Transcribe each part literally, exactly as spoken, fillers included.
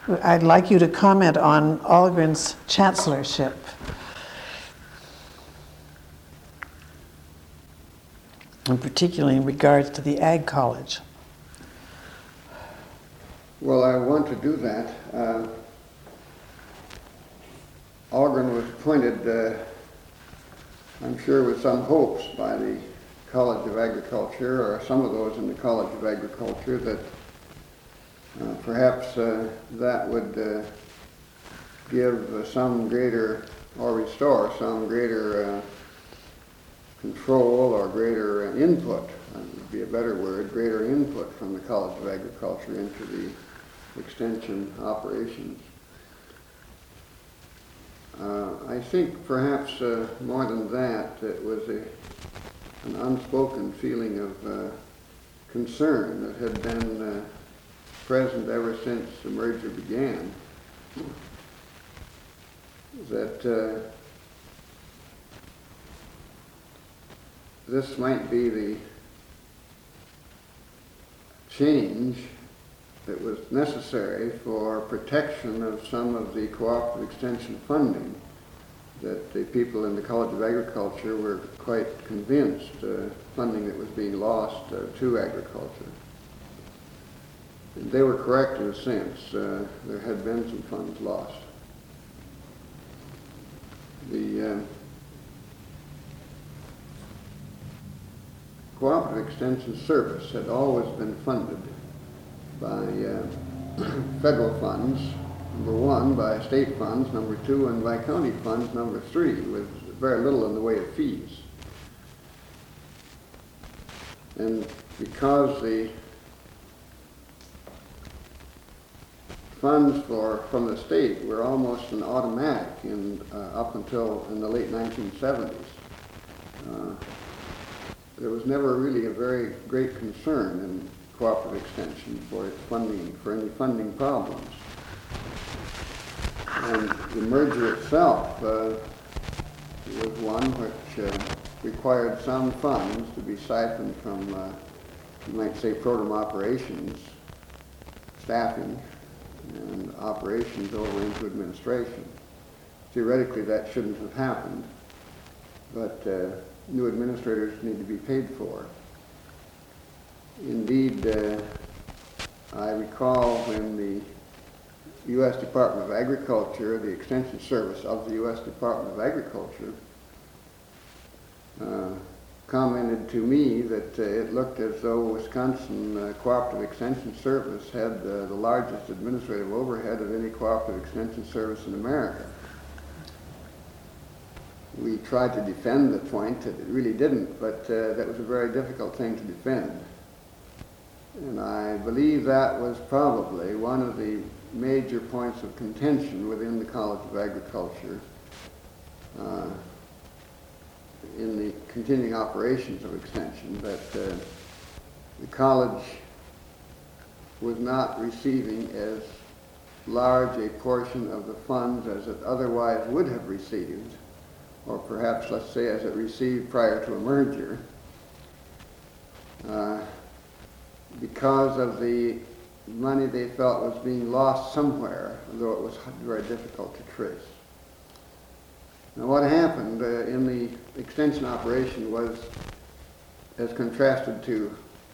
I'd like you to comment on Ahlgren's chancellorship. And particularly in regards to the Ag College. Well, I want to do that. Uh, Ahlgren was appointed, uh, I'm sure with some hopes by the College of Agriculture, or some of those in the College of Agriculture, that uh, perhaps uh, that would uh, give uh, some greater, or restore some greater uh, control or greater uh, input, that would be a better word, greater input from the College of Agriculture into the extension operations. Uh, I think perhaps uh, more than that, it was a, an unspoken feeling of uh, concern that had been uh, present ever since the merger began, that uh, this might be the change that was necessary for protection of some of the cooperative extension funding that the people in the College of Agriculture were quite convinced uh, funding that was being lost uh, to agriculture. And they were correct in a sense. Uh, there had been some funds lost. The uh, Cooperative Extension Service had always been funded by uh, federal funds, number one, by state funds, number two, and by county funds, number three, with very little in the way of fees. And because the funds for, from the state were almost an automatic in, uh, up until in the late nineteen seventies, uh, there was never really a very great concern in cooperative extension for its funding, for any funding problems. And the merger itself uh, was one which uh, required some funds to be siphoned from, uh, you might say, program operations, staffing, and operations over into administration. Theoretically, that shouldn't have happened, but uh, new administrators need to be paid for. Indeed, uh, I recall when the U S Department of Agriculture, the Extension Service of the U S Department of Agriculture, uh, commented to me that uh, it looked as though Wisconsin uh, Cooperative Extension Service had uh, the largest administrative overhead of any cooperative extension service in America. We tried to defend the point that it really didn't, but uh, that was a very difficult thing to defend. And I believe that was probably one of the major points of contention within the College of Agriculture uh, in the continuing operations of extension, that uh, the college was not receiving as large a portion of the funds as it otherwise would have received, or perhaps, let's say, as it received prior to a merger, uh, because of the money they felt was being lost somewhere, though it was very difficult to trace. Now, what happened uh, in the extension operation was, as contrasted to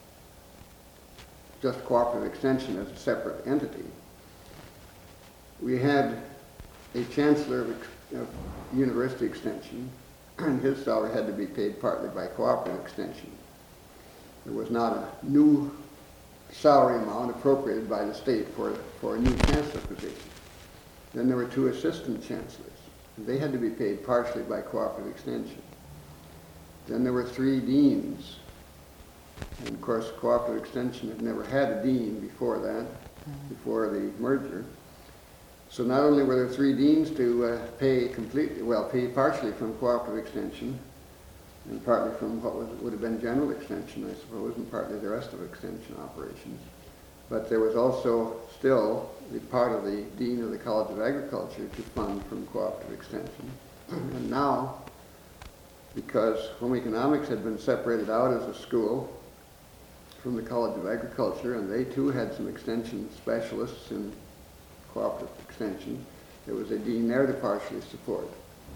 just cooperative extension as a separate entity, we had a chancellor of, of university extension, and his salary had to be paid partly by cooperative extension. There was not a new salary amount appropriated by the state for, for a new chancellor position. Then there were two assistant chancellors. They had to be paid partially by cooperative extension. Then there were three deans. And of course, cooperative extension had never had a dean before that, before the merger. So not only were there three deans to uh, pay completely, well, pay partially from cooperative extension, and partly from what was, would have been general extension, I suppose, and partly the rest of extension operations. But there was also still the part of the Dean of the College of Agriculture to fund from cooperative extension. And now, because home economics had been separated out as a school from the College of Agriculture, and they too had some extension specialists in Cooperative Extension. There was a dean there to partially support.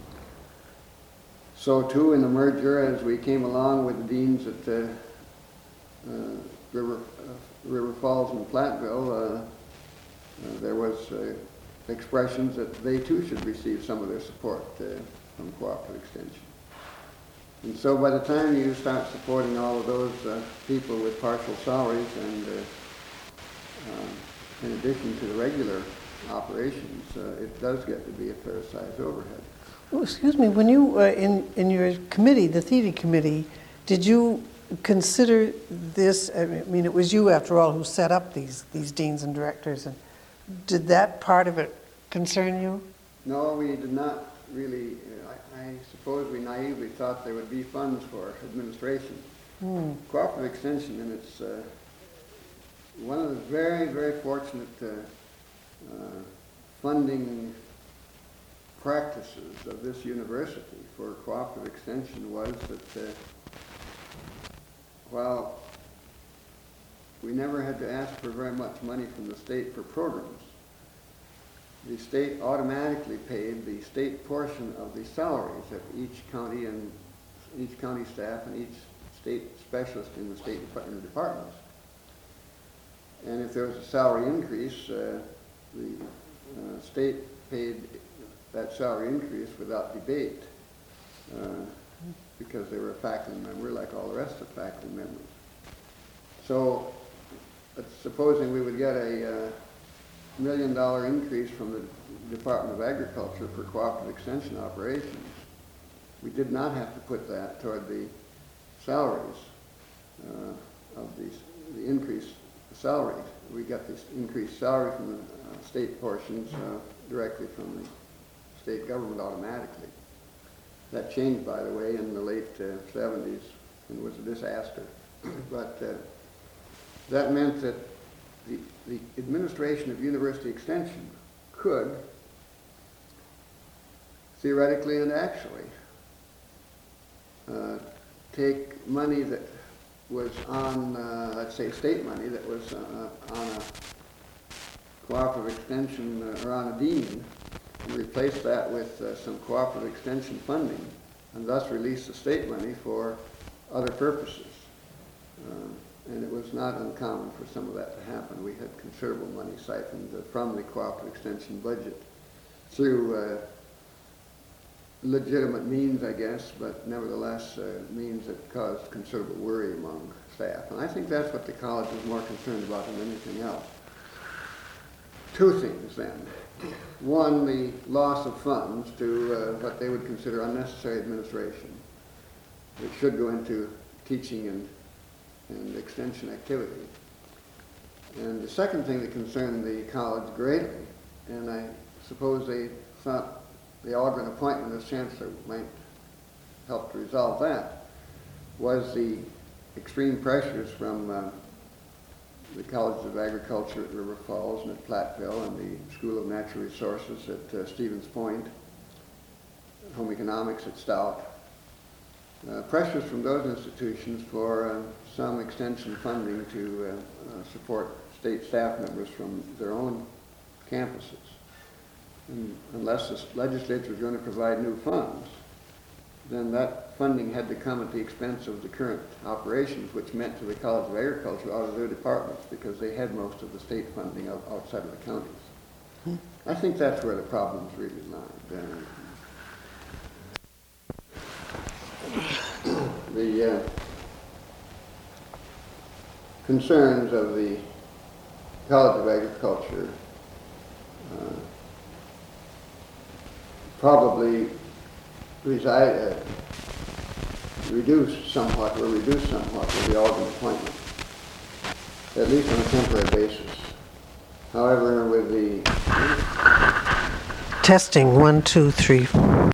So too in the merger, as we came along with the deans at uh, uh, River, uh, River Falls and Platteville, uh, uh, there was uh, expressions that they too should receive some of their support uh, from Cooperative Extension. And so by the time you start supporting all of those uh, people with partial salaries and uh, uh, in addition to the regular operations, uh, it does get to be a fair-sized overhead. Oh, excuse me, when you, uh, in, in your committee, the Thede Committee, did you consider this, I mean, it was you, after all, who set up these, these deans and directors, and did that part of it concern you? No, we did not really. I, I suppose we naively thought there would be funds for administration. Hmm. Cooperative Extension, and it's uh, one of the very, very fortunate uh, uh, funding practices of this university for Cooperative Extension was that uh, while we never had to ask for very much money from the state for programs, the state automatically paid the state portion of the salaries of each county and each county staff and each state specialist in the state in the departments. And if there was a salary increase, uh, the uh, state paid that salary increase without debate uh, because they were a faculty member like all the rest of the faculty members. So uh, supposing we would get a uh, million dollar increase from the Department of Agriculture for Cooperative Extension operations, we did not have to put that toward the salaries uh, of these, the increased salaries. We got this increased salary from the uh, state portions uh, directly from the state government automatically. That changed, by the way, in the late uh, seventies and was a disaster. But uh, that meant that the, the administration of University Extension could theoretically and actually uh, take money that was on, uh, let's say, state money that was uh, on a Cooperative Extension uh, or on a dean, and replace that with uh, some Cooperative Extension funding, and thus release the state money for other purposes. Uh, and it was not uncommon for some of that to happen. We had considerable money siphoned uh, from the Cooperative Extension budget through uh, legitimate means, I guess, but nevertheless uh, means that caused considerable worry among staff. And I think that's what the college was more concerned about than anything else. Two things then. One, the loss of funds to uh, what they would consider unnecessary administration, which should go into teaching and, and extension activity. And the second thing that concerned the college greatly, and I suppose they thought the Algren appointment as chancellor might help to resolve that, was the extreme pressures from uh, the Colleges of Agriculture at River Falls and at Platteville and the School of Natural Resources at uh, Stevens Point, Home Economics at Stout. Uh, pressures from those institutions for uh, some extension funding to uh, uh, support state staff members from their own campuses. And unless the legislature was going to provide new funds, then that funding had to come at the expense of the current operations, which meant to the College of Agriculture out of their departments because they had most of the state funding out, outside of the counties. Hmm. I think that's where the problems really lie. Uh, the uh, concerns of the College of Agriculture uh, probably reside, uh, reduced somewhat, or reduced somewhat with the Algren appointment, at least on a temporary basis. However, with the testing one, two, three. And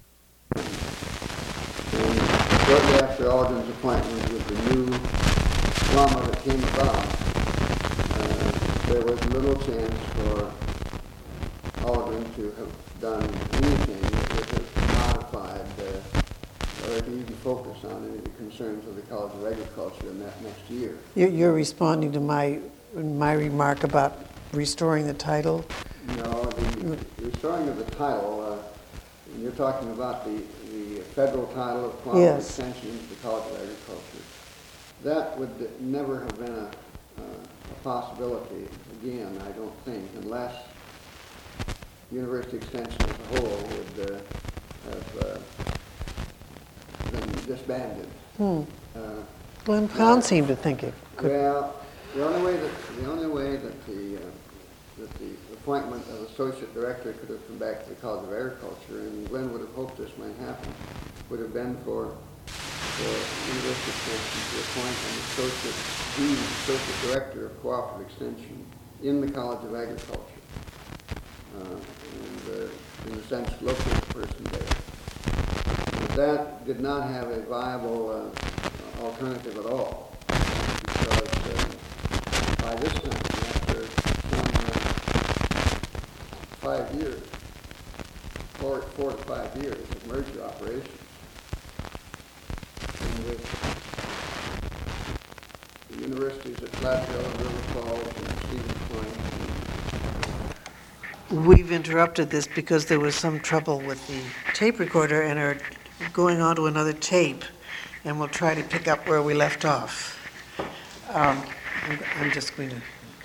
shortly after Algren's appointment, with the new drama that came about, uh, there was little chance for Algren to have done anything that would have modified uh, or to even focus on any of the concerns of the College of Agriculture in that next year. You're, you're responding to my my remark about restoring the title. No, the restoring of the title, uh, when you're talking about the, the federal title of cooperative Yes. extension into the College of Agriculture, that would never have been a, uh, a possibility, again, I don't think, unless University Extension as a whole would uh, have uh, been disbanded. Hmm. Uh, Glenn Pound seemed to think it could. Well, the only way that, the only way that the, uh, that the appointment of associate director could have come back to the College of Agriculture, and Glenn would have hoped this might happen, would have been for, for University Extension to appoint an associate dean, associate director of cooperative extension in the College of Agriculture, uh, and uh, in a sense locate the person there. But that did not have a viable uh, alternative at all, because uh, by this time, after some uh, five years, four, four to five years of merger operations, and with the universities at Platteville and River Falls and Stevens Point. We've interrupted this because there was some trouble with the tape recorder and are going on to another tape, and we'll try to pick up where we left off. Um, I'm, I'm just going to.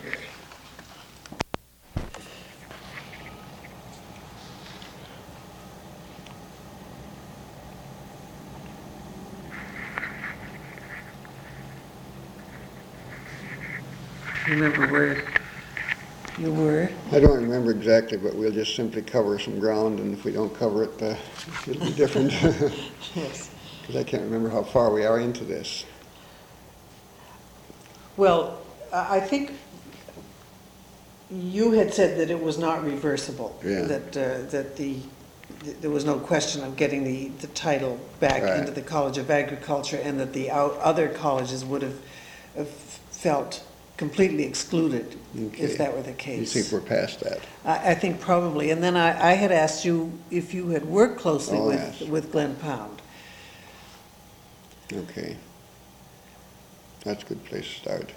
Remember where you were? I don't remember exactly, but we'll just simply cover some ground, and if we don't cover it, uh, it'll be different. Yes. Because I can't remember how far we are into this. Well, I I think you had said that it was not reversible. Yeah. That, uh, that the, th- there was no question of getting the, the title back Right. into the College of Agriculture, and that the out- other colleges would have have felt completely excluded Okay. if that were the You case. think we're past that? I, I think probably. And then I, I had asked you if you had worked closely Oh, with, yes. with Glenn Pound. Okay. That's a good place to start.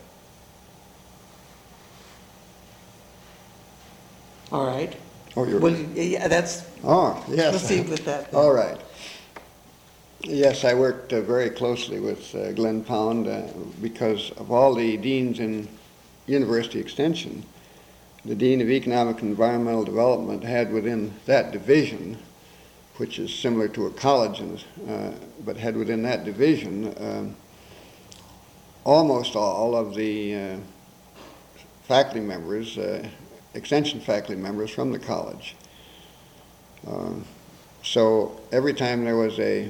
All right. Oh, you're... Well, yeah, that's, Oh, yes. proceed with that then. All right. Yes, I worked uh, very closely with uh, Glenn Pound uh, because of all the deans in University Extension. The Dean of Economic and Environmental Development had within that division, which is similar to a college, uh, but had within that division um, almost all of the uh, faculty members, uh, extension faculty members from the college. Um, so every time there was a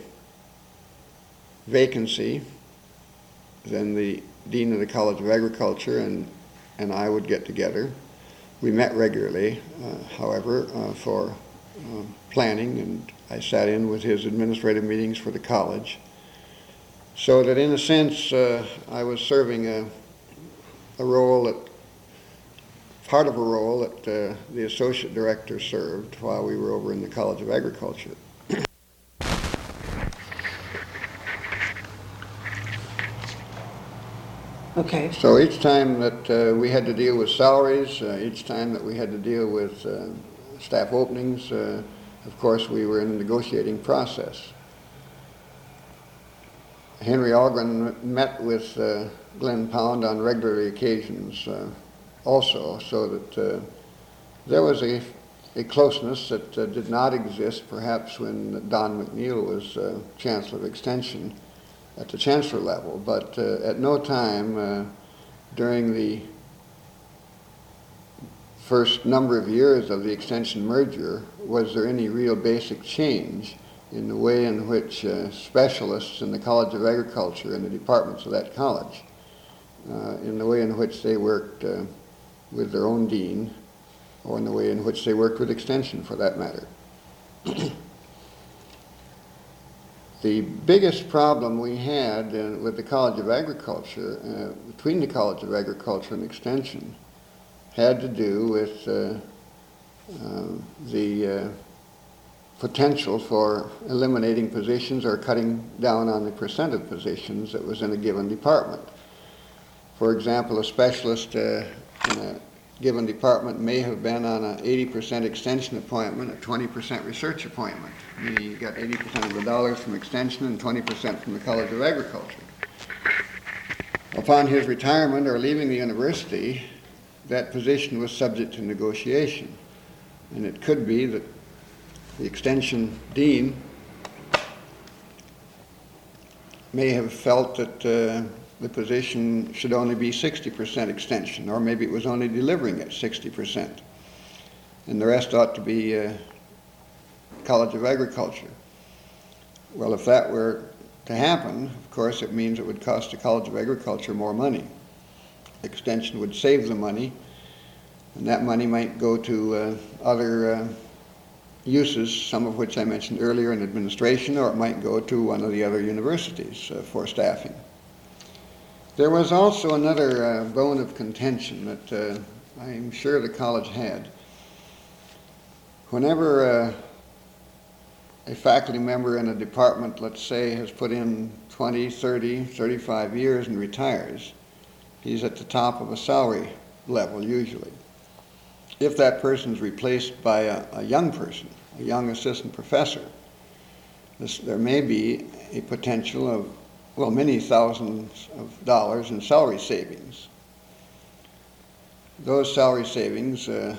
vacancy, then the Dean of the College of Agriculture and, and I would get together. We met regularly, uh, however, uh, for uh, planning, and I sat in with his administrative meetings for the college. So that in a sense, uh, I was serving a, a role that, part of a role that uh, the associate director served while we were over in the College of Agriculture. Okay. So each time that uh, we had to deal with salaries, uh, each time that we had to deal with uh, staff openings, uh, of course we were in a negotiating process. Henry Algren met with uh, Glenn Pound on regular occasions uh, also, so that uh, there was a, a closeness that uh, did not exist perhaps when Don McNeil was uh, Chancellor of Extension at the Chancellor level, but uh, at no time uh, during the first number of years of the Extension merger was there any real basic change in the way in which uh, specialists in the College of Agriculture and the departments of that college, uh, in the way in which they worked uh, with their own dean, or in the way in which they worked with Extension for that matter. The biggest problem we had uh, with the College of Agriculture, uh, between the College of Agriculture and Extension, had to do with uh, uh, the uh, potential for eliminating positions or cutting down on the percent of positions that was in a given department. For example, a specialist uh, in a given department may have been on an eighty percent extension appointment, a twenty percent research appointment. Meaning you got eighty percent of the dollars from extension and twenty percent from the College of Agriculture. Upon his retirement or leaving the university, that position was subject to negotiation. And it could be that the extension dean may have felt that uh, the position should only be sixty percent extension, or maybe it was only delivering at sixty percent. And the rest ought to be uh, College of Agriculture. Well, if that were to happen, of course, it means it would cost the College of Agriculture more money. Extension would save the money, and that money might go to uh, other uh, uses, some of which I mentioned earlier in administration, or it might go to one of the other universities uh, for staffing. There was also another uh, bone of contention that uh, I'm sure the college had. Whenever uh, a faculty member in a department, let's say, has put in twenty, thirty, thirty-five years and retires, he's at the top of a salary level usually. If that person's replaced by a, a young person, a young assistant professor, this, there may be a potential of, well, many thousands of dollars in salary savings. Those salary savings, uh,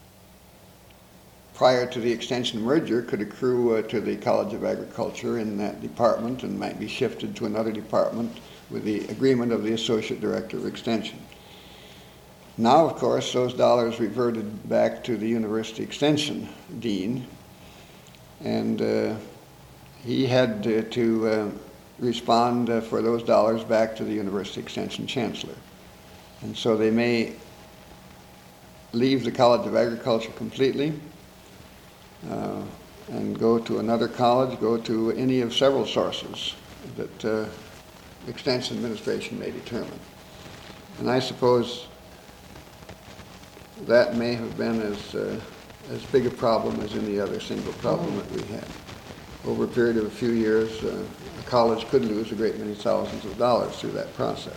prior to the extension merger, could accrue uh, to the College of Agriculture in that department and might be shifted to another department with the agreement of the Associate Director of Extension. Now, of course, those dollars reverted back to the University Extension Dean, and uh, he had to, to uh, respond uh, for those dollars back to the University Extension Chancellor. And so they may leave the College of Agriculture completely uh, and go to another college, go to any of several sources that uh, Extension Administration may determine. And I suppose that may have been as, uh, as big a problem as any other single problem that we had. Over a period of a few years, uh, a college could lose a great many thousands of dollars through that process.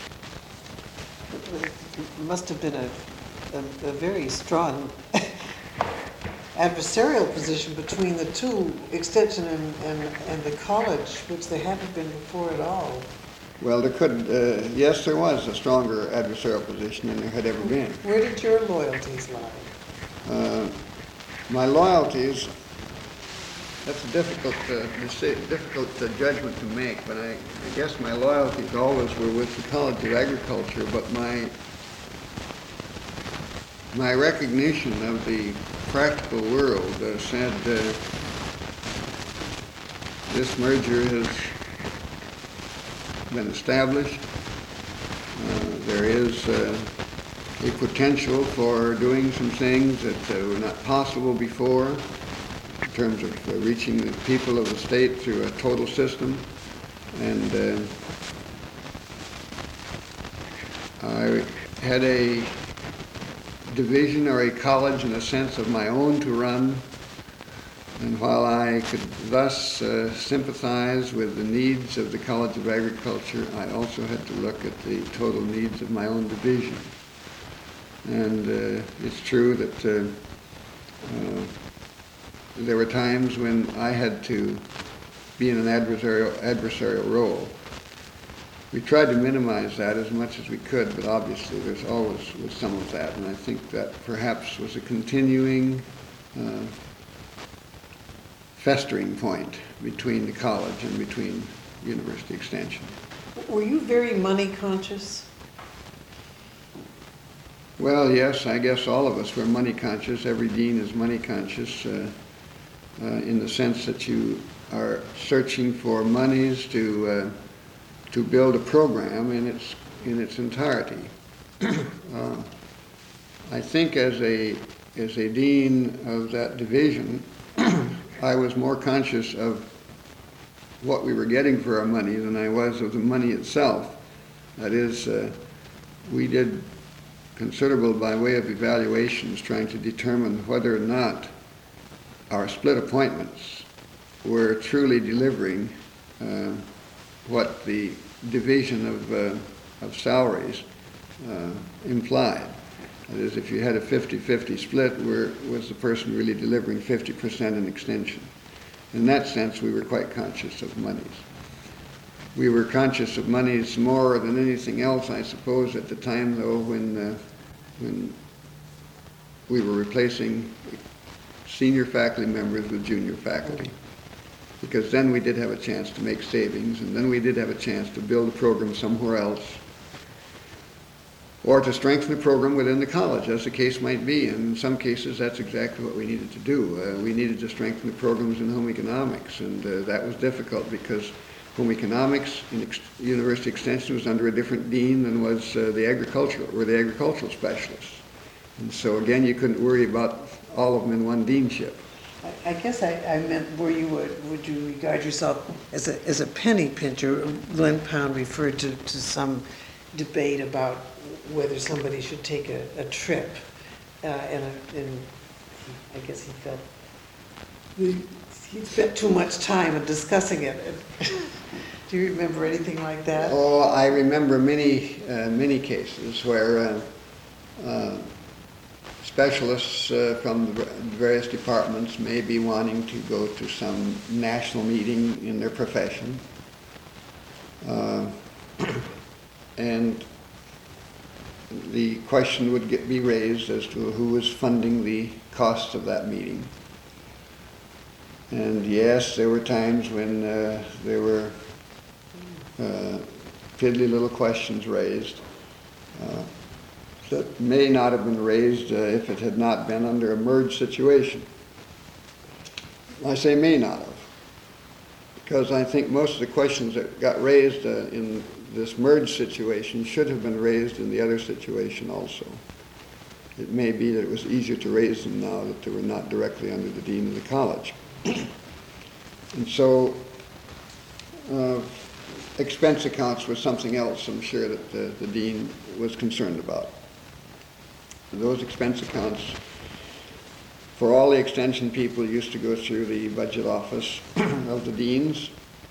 It must have been a, a, a very strong adversarial position between the two, extension and, and, and the college, which there hadn't been before at all. Well, there could, uh, yes, there was a stronger adversarial position than there had ever been. Where did your loyalties lie? Uh, my loyalties, that's a difficult, uh, difficult uh, judgment to make, but I, I guess my loyalties always were with the College of Agriculture, but my, my recognition of the practical world uh, said uh, this merger has been established. Uh, there is uh, a potential for doing some things that uh, were not possible before in terms of uh, reaching the people of the state through a total system. And uh, I had a division or a college in a sense of my own to run. And while I could thus uh, sympathize with the needs of the College of Agriculture, I also had to look at the total needs of my own division. And uh, it's true that uh, uh, there were times when I had to be in an adversarial, adversarial role. We tried to minimize that as much as we could, but obviously there's always was some of that, and I think that perhaps was a continuing uh, festering point between the college and between University Extension. Were you very money conscious? Well, yes, I guess all of us were money conscious. Every dean is money conscious uh, uh, in the sense that you are searching for monies to uh, to build a program in its in its entirety. uh, I think as a as a dean of that division, I was more conscious of what we were getting for our money than I was of the money itself. That is, uh, we did considerable by way of evaluations trying to determine whether or not our split appointments were truly delivering uh, what the division of, uh, of salaries uh, implied. That is, if you had a fifty-fifty split, where was the person really delivering fifty percent in extension? In that sense, we were quite conscious of monies. We were conscious of monies more than anything else, I suppose, at the time, though, when, uh, when we were replacing senior faculty members with junior faculty. Because then we did have a chance to make savings, and then we did have a chance to build a program somewhere else, or to strengthen the program within the college, as the case might be. And in some cases, that's exactly what we needed to do. Uh, we needed to strengthen the programs in home economics, and uh, that was difficult because home economics in ex university extension was under a different dean than was uh, the agricultural, or the agricultural specialists. And so again, you couldn't worry about all of them in one deanship. I, I guess I, I meant, were you, would, would you regard yourself as a, as a penny pincher? Glenn Pound referred to, to some debate about whether somebody should take a, a trip, uh, and, a, and I guess he felt he, he spent too much time discussing it. Do you remember anything like that? Oh, I remember many, uh, many cases where uh, uh, specialists uh, from the various departments may be wanting to go to some national meeting in their profession, uh, and the question would get, be raised as to who was funding the costs of that meeting. And yes, there were times when uh, there were uh, fiddly little questions raised uh, that may not have been raised uh, if it had not been under a merge situation. I say may not have, because I think most of the questions that got raised uh, in this merge situation should have been raised in the other situation also. It may be that it was easier to raise them now that they were not directly under the dean of the college. And so uh, expense accounts was something else I'm sure that the, the dean was concerned about. And those expense accounts for all the extension people used to go through the budget office of the deans,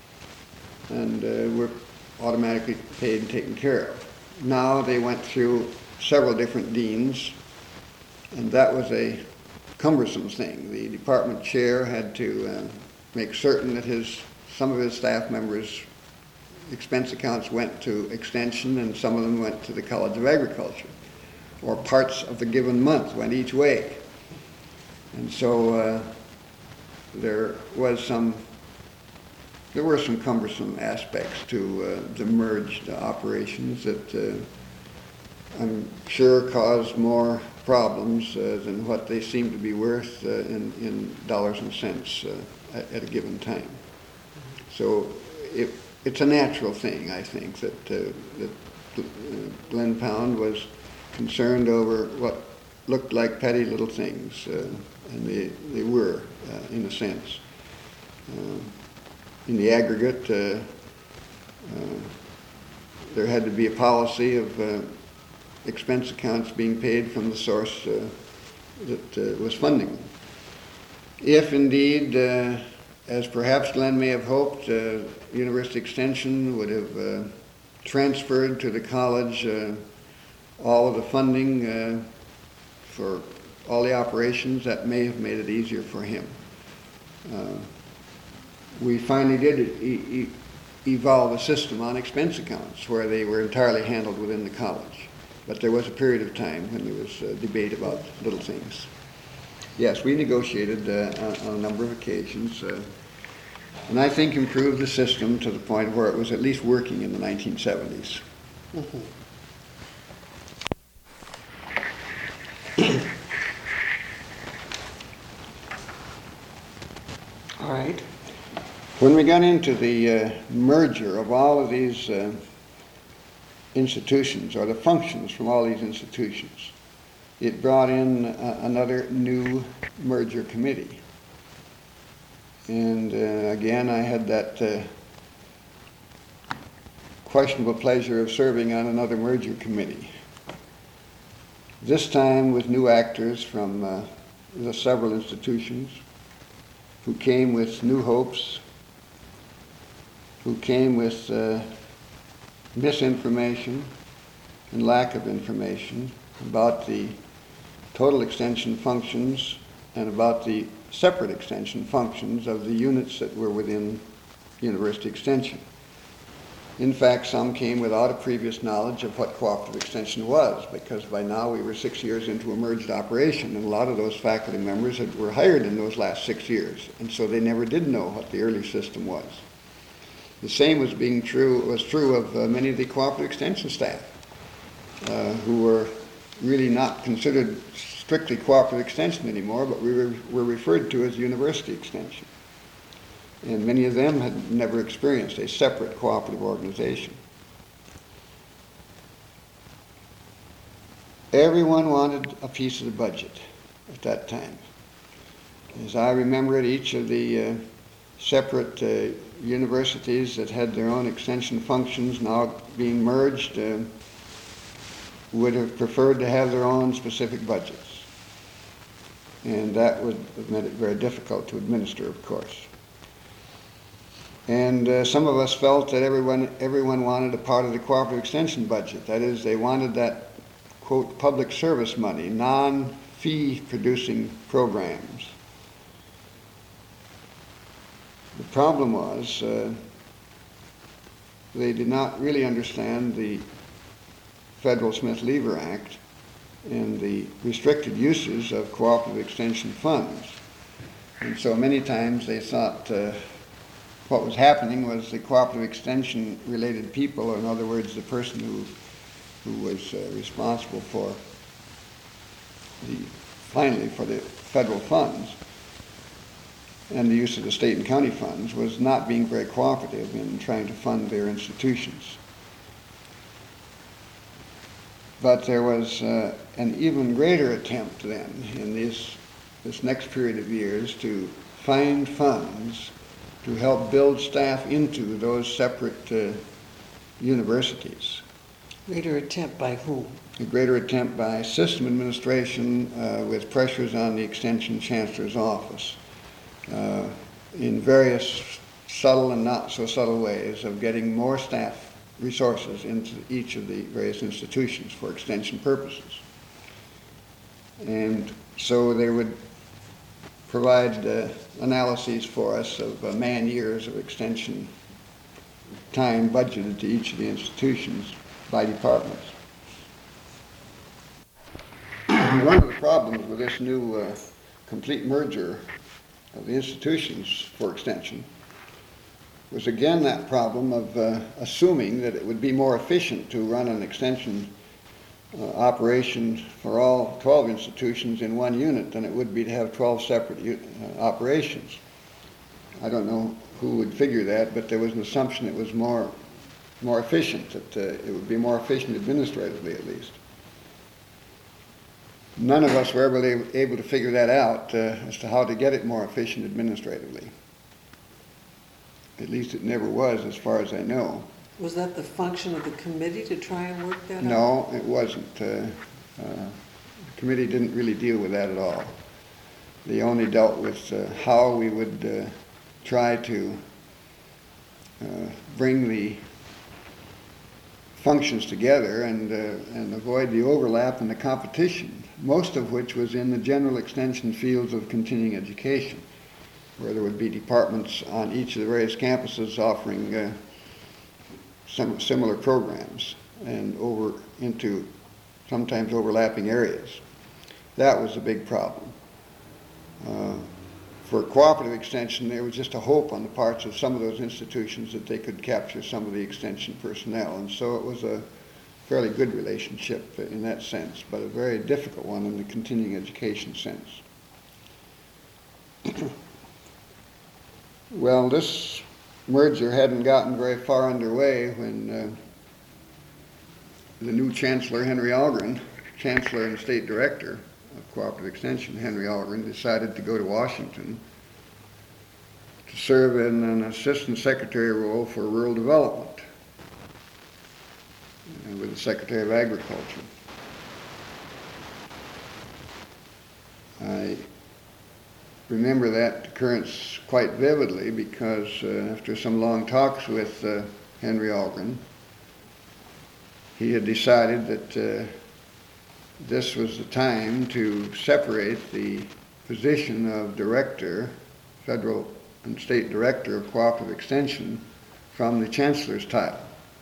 and uh, were automatically paid and taken care of. Now they went through several different deans, and that was a cumbersome thing. The department chair had to uh, make certain that his some of his staff members' expense accounts went to extension and some of them went to the College of Agriculture, or parts of the given month went each way. And so uh, there was some There were some cumbersome aspects to uh, the merged operations that uh, I'm sure caused more problems uh, than what they seem to be worth uh, in, in dollars and cents uh, at, at a given time. So it, it's a natural thing, I think, that, uh, that uh, Glenn Pound was concerned over what looked like petty little things, uh, and they, they were, uh, in a sense. Uh, In the aggregate, uh, uh, there had to be a policy of uh, expense accounts being paid from the source uh, that uh, was funding them. If indeed, uh, as perhaps Glenn may have hoped, uh, University Extension would have uh, transferred to the college uh, all of the funding uh, for all the operations, that may have made it easier for him. Uh, We finally did e e evolve a system on expense accounts where they were entirely handled within the college. But there was a period of time when there was uh, debate about little things. Yes, we negotiated uh, on, on a number of occasions, uh, and I think improved the system to the point where it was at least working in the nineteen seventies. Mm-hmm. All right. When we got into the uh, merger of all of these uh, institutions, or the functions from all these institutions, it brought in uh, another new merger committee. And uh, again, I had that uh, questionable pleasure of serving on another merger committee. This time with new actors from uh, the several institutions who came with new hopes, who came with uh, misinformation and lack of information about the total extension functions and about the separate extension functions of the units that were within University Extension. In fact, some came without a previous knowledge of what cooperative extension was, because by now we were six years into a merged operation, and a lot of those faculty members had, were hired in those last six years, and so they never did know what the early system was. The same was being true was true of uh, many of the cooperative extension staff, uh, who were really not considered strictly cooperative extension anymore, but we were, were referred to as University Extension. And many of them had never experienced a separate cooperative organization. Everyone wanted a piece of the budget at that time. As I remember it, each of the uh, separate uh, universities that had their own extension functions now being merged uh, would have preferred to have their own specific budgets. And that would have made it very difficult to administer, of course. And uh, some of us felt that everyone, everyone wanted a part of the cooperative extension budget. That is, they wanted that, quote, public service money, non-fee producing programs. The problem was uh, they did not really understand the Federal Smith-Lever Act and the restricted uses of cooperative extension funds. And so many times they thought uh, what was happening was the cooperative extension related people, or in other words, the person who, who was uh, responsible for the, finally for the federal funds and the use of the state and county funds, was not being very cooperative in trying to fund their institutions. But there was uh, an even greater attempt then in this, this next period of years to find funds to help build staff into those separate uh, universities. Greater attempt by whom? A greater attempt by system administration uh, with pressures on the Extension Chancellor's office uh, in various subtle and not so subtle ways of getting more staff resources into each of the various institutions for extension purposes. And so they would provide uh, analyses for us of uh, man years of extension time budgeted to each of the institutions by departments. One of the problems with this new uh, complete merger of the institutions for extension was again that problem of uh, assuming that it would be more efficient to run an extension uh, operation for all twelve institutions in one unit than it would be to have twelve separate u- uh, operations. I don't know who would figure that, but there was an assumption it was more, more efficient, that uh, it would be more efficient administratively at least. None of us were ever able to figure that out uh, as to how to get it more efficient administratively. At least it never was, as far as I know. Was that the function of the committee to try and work that out? No, it wasn't. Uh, uh, the committee didn't really deal with that at all. They only dealt with uh, how we would uh, try to uh, bring the functions together and, uh, and avoid the overlap and the competition, most of which was in the general extension fields of continuing education, where there would be departments on each of the various campuses offering uh, some similar programs and over into sometimes overlapping areas. That was a big problem. Uh, for cooperative extension, there was just a hope on the parts of some of those institutions that they could capture some of the extension personnel, and so it was a fairly good relationship in that sense, but a very difficult one in the continuing education sense. Well, this merger hadn't gotten very far underway when uh, the new Chancellor, Henry Algren, Chancellor and State Director of Cooperative Extension, Henry Algren, decided to go to Washington to serve in an Assistant Secretary role for Rural Development uh, with the Secretary of Agriculture. I remember that occurrence quite vividly because uh, after some long talks with uh, Henry Algren, he had decided that uh, this was the time to separate the position of director, federal and state director of cooperative extension, from the chancellor's title.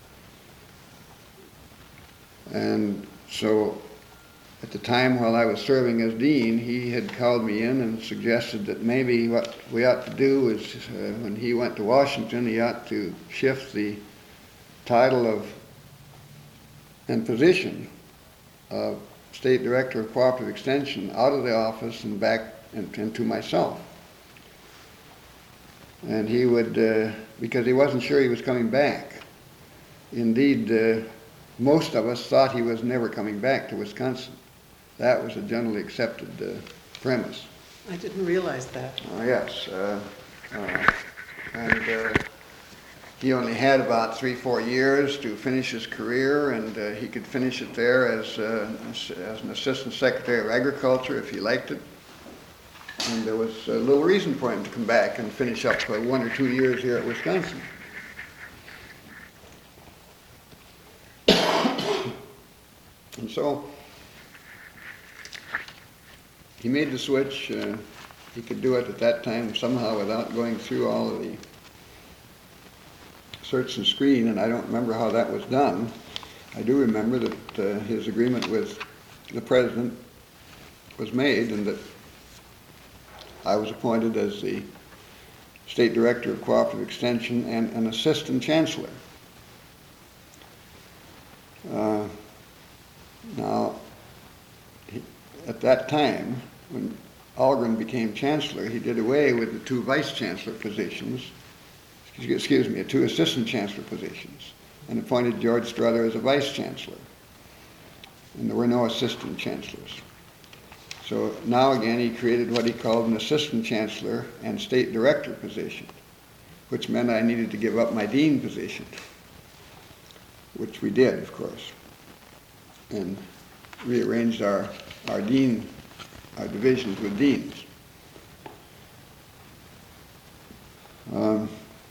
And so at the time while I was serving as dean, he had called me in and suggested that maybe what we ought to do is, uh, when he went to Washington, he ought to shift the title of and position of State Director of Cooperative Extension out of the office and back into myself. And he would, uh, because he wasn't sure he was coming back. Indeed, uh, most of us thought he was never coming back to Wisconsin. That was a generally accepted uh, premise. I didn't realize that. Oh, yes. Uh, uh, and uh, he only had about three, four years to finish his career, and uh, he could finish it there as, uh, as an Assistant Secretary of Agriculture if he liked it. And there was a little reason for him to come back and finish up uh, one or two years here at Wisconsin. And so he made the switch. Uh, he could do it at that time somehow without going through all of the search and screen, and I don't remember how that was done. I do remember that uh, his agreement with the president was made, and that I was appointed as the State Director of Cooperative Extension and an Assistant Chancellor. Uh, now, he, at that time, when Algren became Chancellor, he did away with the two Vice Chancellor positions, excuse me, two Assistant Chancellor positions, and appointed George Strother as a Vice Chancellor. And there were no Assistant Chancellors. So now again he created what he called an Assistant Chancellor and State Director position, which meant I needed to give up my Dean position, which we did, of course, and rearranged our, our Dean, our divisions with Deans. Um,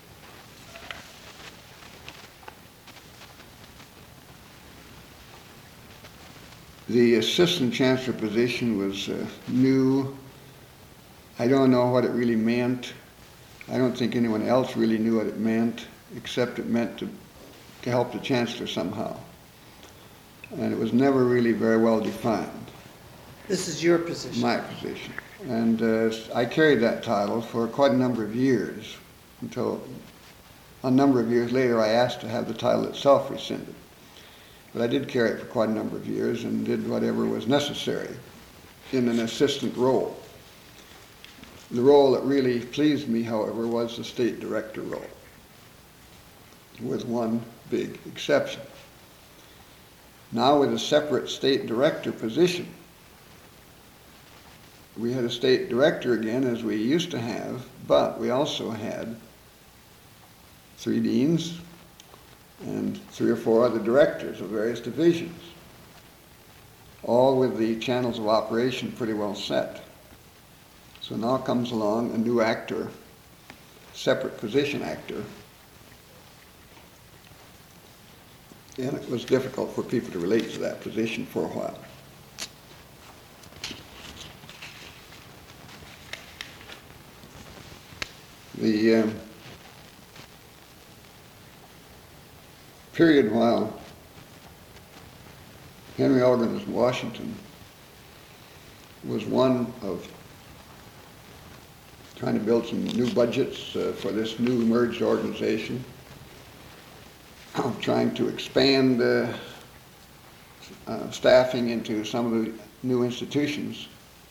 The Assistant Chancellor position was uh, new. I don't know what it really meant. I don't think anyone else really knew what it meant, except it meant to, to help the Chancellor somehow. And it was never really very well defined. This is your position. My position. And uh, I carried that title for quite a number of years, until a number of years later I asked to have the title itself rescinded. But I did carry it for quite a number of years and did whatever was necessary in an assistant role. The role that really pleased me, however, was the State Director role, with one big exception. Now with a separate State Director position, we had a State Director again, as we used to have, but we also had three deans and three or four other directors of various divisions, all with the channels of operation pretty well set. So now comes along a new actor, separate position actor, and it was difficult for people to relate to that position for a while. The um, period while Henry Algren was in Washington was one of trying to build some new budgets uh, for this new merged organization, of trying to expand uh, uh, staffing into some of the new institutions,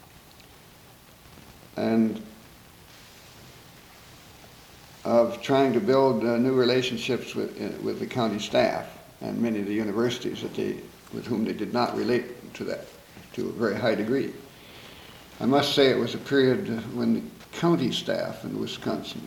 and of trying to build uh, new relationships with, uh, with the county staff and many of the universities that they, with whom they did not relate to that to a very high degree. I must say it was a period when the county staff in Wisconsin,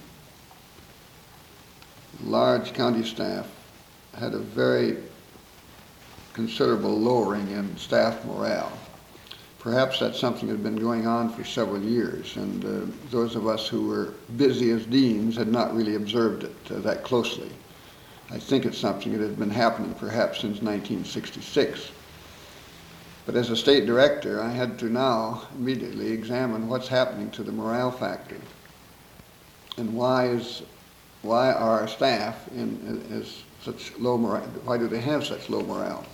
large county staff, had a very considerable lowering in staff morale. Perhaps that's something that had been going on for several years, and uh, those of us who were busy as deans had not really observed it uh, that closely. I think it's something that had been happening perhaps since nineteen sixty-six. But as a state director, I had to now immediately examine what's happening to the morale factor, and why is why are our staff in is such low morale? Why do they have such low morale?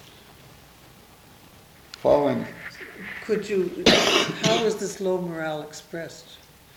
Following. Could you, how is this low morale expressed?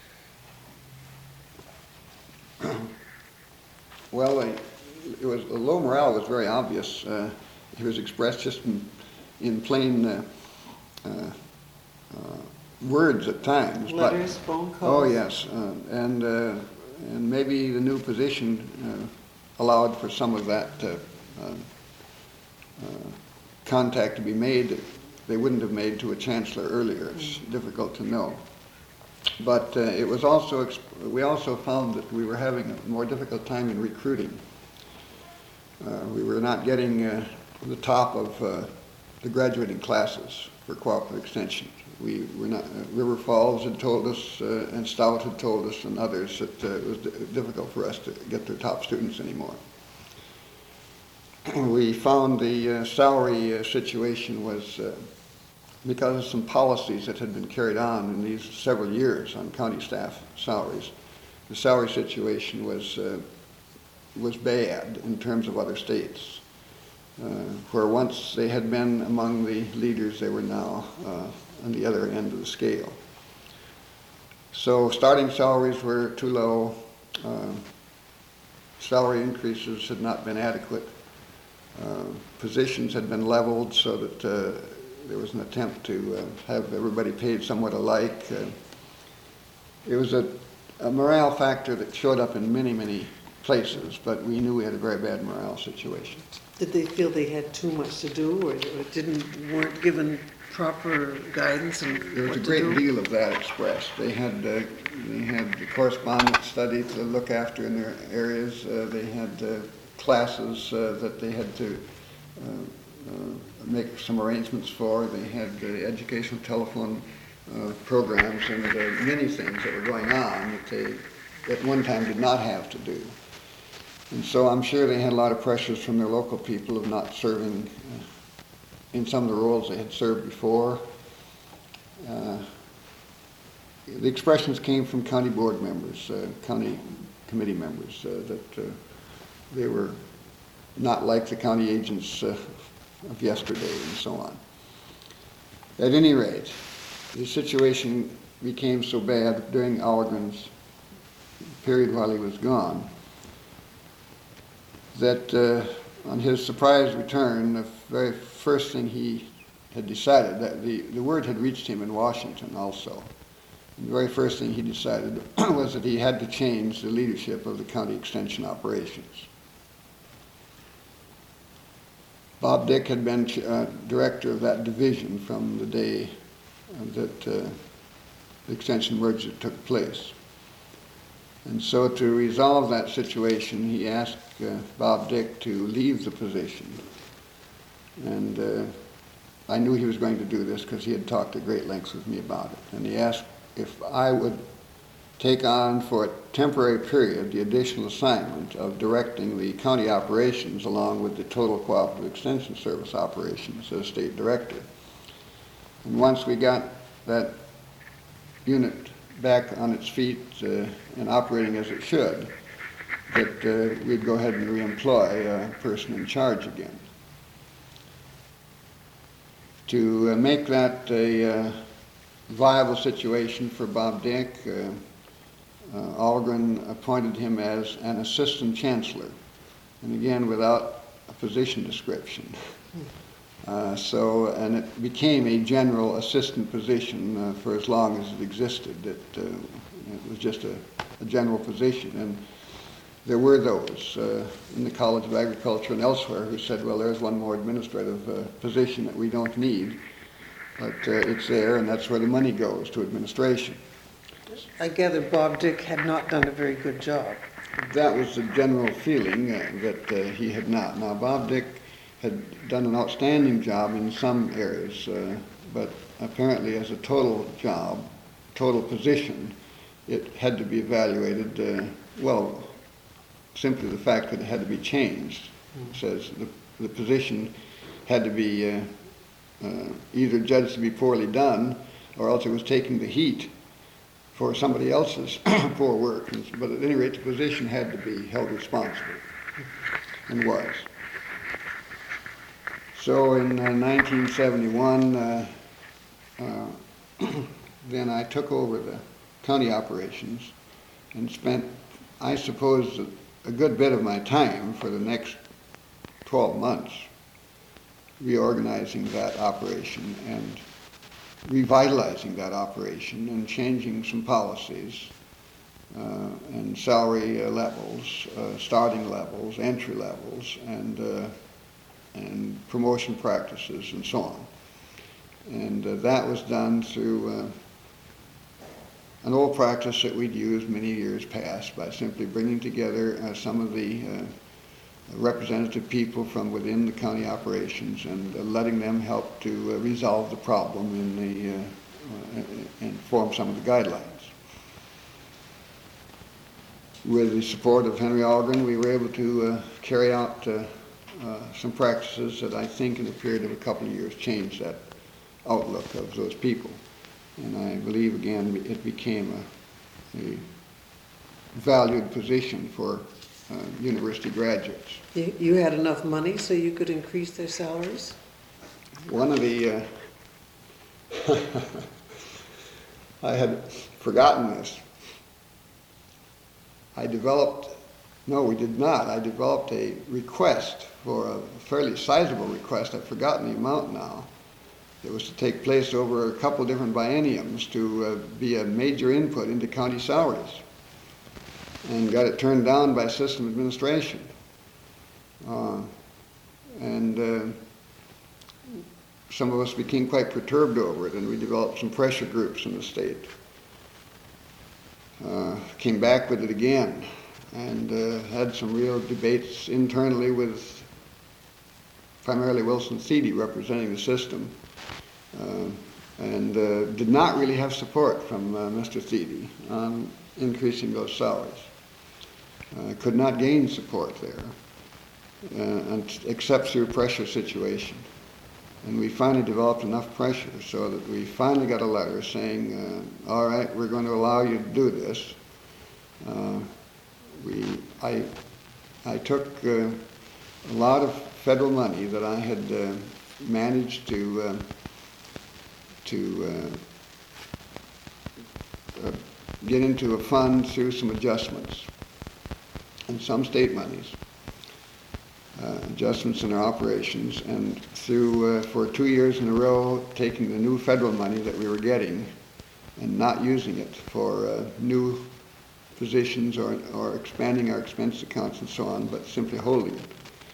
Well, uh, it was the low morale was very obvious. Uh, it was expressed just in, in plain uh, uh, uh, words at times. Letters, but, phone calls? Oh yes, uh, and uh, and maybe the new position uh, allowed for some of that uh, uh, uh, contact to be made that they wouldn't have made to a chancellor earlier. It's mm. difficult to know. But uh, it was also, exp- we also found that we were having a more difficult time in recruiting. Uh, we were not getting uh, the top of uh, the graduating classes for cooperative extension. We were not, uh, River Falls had told us, uh, and Stout had told us, and others, that uh, it was d- difficult for us to get their top students anymore. We found the uh, salary uh, situation was uh, because of some policies that had been carried on in these several years on county staff salaries. The salary situation was uh, was bad in terms of other states, uh, where once they had been among the leaders, they were now uh, on the other end of the scale. So starting salaries were too low. Uh, salary increases had not been adequate. Uh, positions had been leveled so that uh, there was an attempt to uh, have everybody paid somewhat alike. Uh, it was a, a morale factor that showed up in many, many places, but we knew we had a very bad morale situation. Did they feel they had too much to do, or didn't weren't given proper guidance and There was what a to great do? deal of that expressed. They had uh, they had the correspondence study to look after in their areas. Uh, they had uh, classes uh, that they had to uh, uh, make some arrangements for. They had uh, educational telephone uh, programs and uh, many things that were going on that they at one time did not have to do. And so I'm sure they had a lot of pressures from their local people of not serving uh, in some of the roles they had served before. Uh, the expressions came from county board members, uh, county committee members, uh, that uh, they were not like the county agents uh, of yesterday and so on. At any rate, the situation became so bad during Algren's period while he was gone that uh, on his surprise return, the very first thing he had decided, that the, the word had reached him in Washington also. And the very first thing he decided was that he had to change the leadership of the county extension operations. Bob Dick had been uh, director of that division from the day uh, that uh, the extension merger took place. And so to resolve that situation, he asked uh, Bob Dick to leave the position. And uh, I knew he was going to do this because he had talked at great lengths with me about it. And he asked if I would take on for a temporary period the additional assignment of directing the county operations along with the total cooperative extension service operations as state director. And once we got that unit back on its feet uh, and operating as it should, that uh, we'd go ahead and reemploy a person in charge again. To uh, make that a uh, viable situation for Bob Dick, uh, uh, Algren appointed him as an assistant chancellor, and again without a position description. Uh, so, and it became a general assistant position uh, for as long as it existed. It, uh, it was just a, a general position. And there were those uh, in the College of Agriculture and elsewhere who said, well, there's one more administrative uh, position that we don't need, but uh, it's there, and that's where the money goes, to administration. I gather Bob Dick had not done a very good job. That was the general feeling, uh, that uh, he had not. Now, Bob Dick had done an outstanding job in some areas, uh, but apparently as a total job, total position, it had to be evaluated, uh, well, simply the fact that it had to be changed. Mm-hmm. It says the, the position had to be uh, uh, either judged to be poorly done, or else it was taking the heat for somebody else's poor work. But at any rate, the position had to be held responsible, and was. So in uh, nineteen seventy-one, uh, uh, then I took over the county operations and spent, I suppose, a, a good bit of my time for the next twelve months reorganizing that operation and revitalizing that operation and changing some policies uh, and salary uh, levels, uh, starting levels, entry levels, and uh, and promotion practices and so on. And uh, that was done through uh, an old practice that we'd used many years past by simply bringing together uh, some of the uh, representative people from within the county operations and uh, letting them help to uh, resolve the problem in the, uh, uh, and form some of the guidelines. With the support of Henry Algren, we were able to uh, carry out uh, uh, some practices that I think in a period of a couple of years changed that outlook of those people. And I believe, again, it became a, a valued position for uh, university graduates. You, you had enough money so you could increase their salaries? One of the, uh, I had forgotten this. I developed, no, we did not. I developed a request for a fairly sizable request. I've forgotten the amount now. It was to take place over a couple different bienniums to uh, be a major input into county salaries, and got it turned down by system administration. Uh, and uh, some of us became quite perturbed over it, and we developed some pressure groups in the state. Uh, came back with it again, and uh, had some real debates internally with primarily Wilson Thiede representing the system. Uh, and uh, did not really have support from uh, Mister Thiede on increasing those salaries. Uh, could not gain support there, uh, and, except through a pressure situation. And we finally developed enough pressure so that we finally got a letter saying, uh, all right, we're going to allow you to do this. Uh, we, I, I took uh, a lot of federal money that I had uh, managed to uh, to uh, uh, get into a fund through some adjustments and some state monies, uh, adjustments in our operations, and through, uh, for two years in a row, taking the new federal money that we were getting and not using it for uh, new positions or, or expanding our expense accounts and so on, but simply holding it.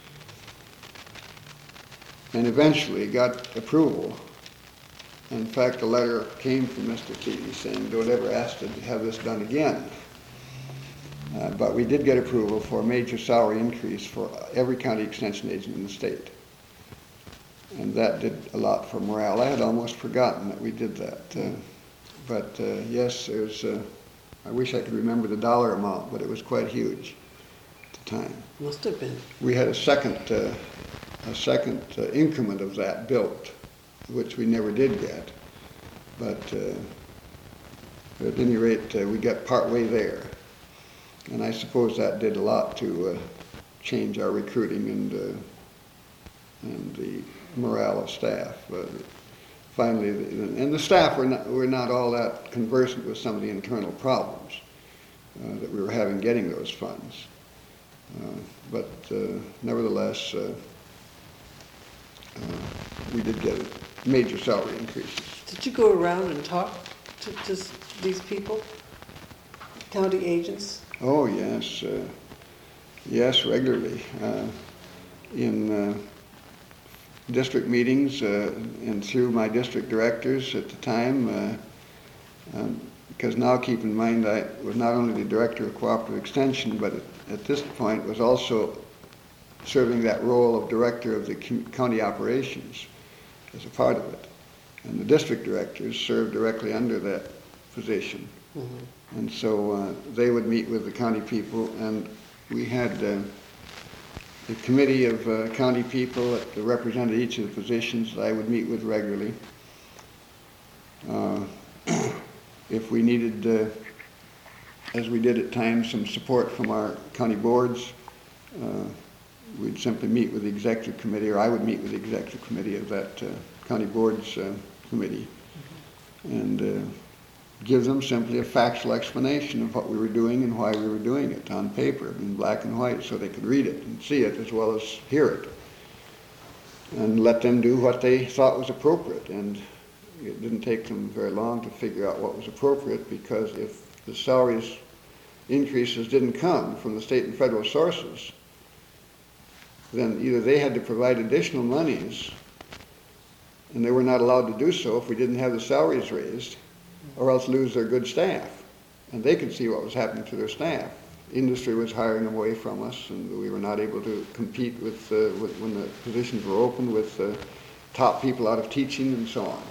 And eventually got approval. In fact, a letter came from Mister Thiede saying, don't ever ask to have this done again. Uh, but we did get approval for a major salary increase for every county extension agent in the state. And that did a lot for morale. I had almost forgotten that we did that. Uh, but uh, yes, it was, uh, I wish I could remember the dollar amount, but it was quite huge at the time. Must have been. We had a second, uh, a second uh, increment of that built, which we never did get. But uh, at any rate, uh, we got part way there. And I suppose that did a lot to uh, change our recruiting and, uh, and the morale of staff. Uh, finally, and the staff were not, were not all that conversant with some of the internal problems uh, that we were having getting those funds. Uh, but uh, nevertheless, uh, uh, we did get major salary increases. Did you go around and talk to, to these people, county agents? Oh, yes. Uh, yes, regularly. Uh, in uh, district meetings uh, and through my district directors at the time, uh, um, because now keep in mind I was not only the director of cooperative extension, but at, at this point was also serving that role of director of the county operations as a part of it. And the district directors served directly under that position. Mm-hmm. And so uh, they would meet with the county people, and we had uh, a committee of uh, county people that represented each of the positions that I would meet with regularly. Uh, if we needed, uh, as we did at times, some support from our county boards, uh, we'd simply meet with the executive committee, or I would meet with the executive committee of that uh, county board's uh, committee, and uh, give them simply a factual explanation of what we were doing and why we were doing it on paper in black and white so they could read it and see it as well as hear it, and let them do what they thought was appropriate. And it didn't take them very long to figure out what was appropriate, because if the salaries increases didn't come from the state and federal sources, then either they had to provide additional monies, and they were not allowed to do so if we didn't have the salaries raised, or else lose their good staff. And they could see what was happening to their staff. Industry was hiring them away from us, and we were not able to compete with, uh, with when the positions were open with uh, top people out of teaching and so on.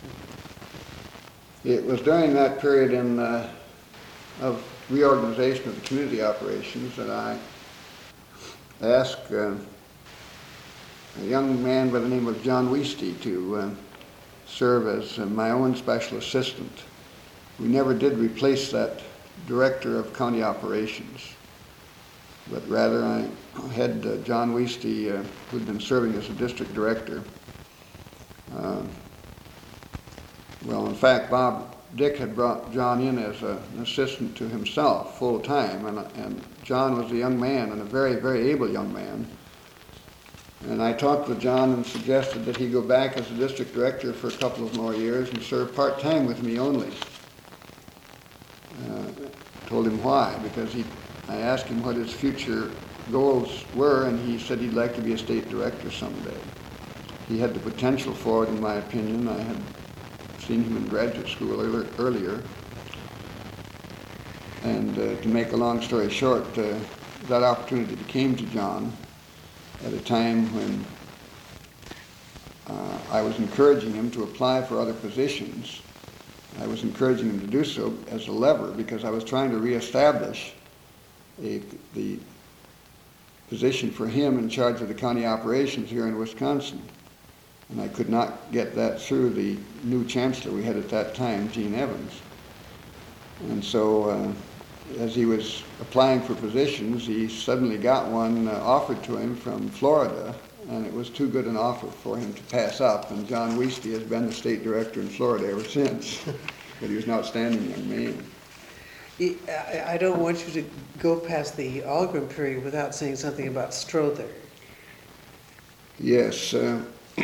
It was during that period in, uh, of reorganization of the community operations that I asked uh, a young man by the name of John Weisty to uh, serve as uh, my own special assistant. We never did replace that director of county operations, but rather I had uh, John Weisty, uh, who'd been serving as a district director. Uh, well, in fact, Bob Dick had brought John in as a, an assistant to himself full time, and, and John was a young man, and a very, very able young man. And I talked with John and suggested that he go back as a district director for a couple of more years and serve part-time with me only. Uh, told him why, because he, I asked him what his future goals were, and he said he'd like to be a state director someday. He had the potential for it, in my opinion. I had seen him in graduate school earlier. And uh, to make a long story short, uh, that opportunity came to John at a time when uh, I was encouraging him to apply for other positions. I was encouraging him to do so as a lever, because I was trying to reestablish a, the position for him in charge of the county operations here in Wisconsin. And I could not get that through the new chancellor we had at that time, Gene Evans. And so uh, as he was applying for positions, he suddenly got one uh, offered to him from Florida, and it was too good an offer for him to pass up. And John Weisty has been the state director in Florida ever since. But he was an outstanding young man. I don't want you to go past the Algren period without saying something about Strother. Yes. Uh,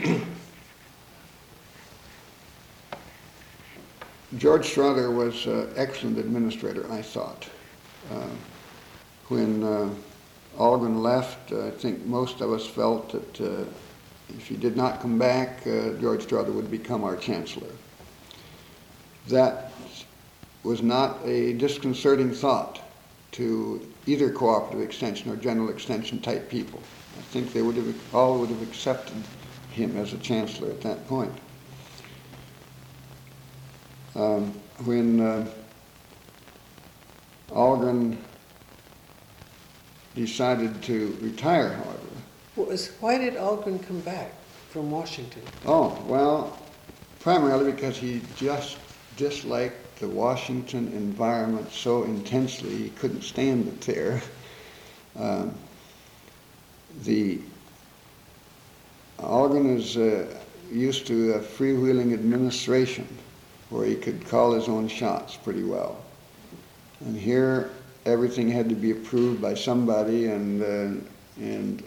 George Strother was an excellent administrator, I thought. Uh, when uh, Algren left, uh, I think most of us felt that uh, if he did not come back, uh, George Strother would become our chancellor. That was not a disconcerting thought to either cooperative extension or general extension type people. I think they would have all would have accepted him as a chancellor at that point. Um, when uh, Algren decided to retire, however. What was, why did Algren come back from Washington? Oh, well, primarily because he just disliked the Washington environment so intensely he couldn't stand it there. Um, the Algren is uh, used to a freewheeling administration where he could call his own shots pretty well. And here, everything had to be approved by somebody, and uh, and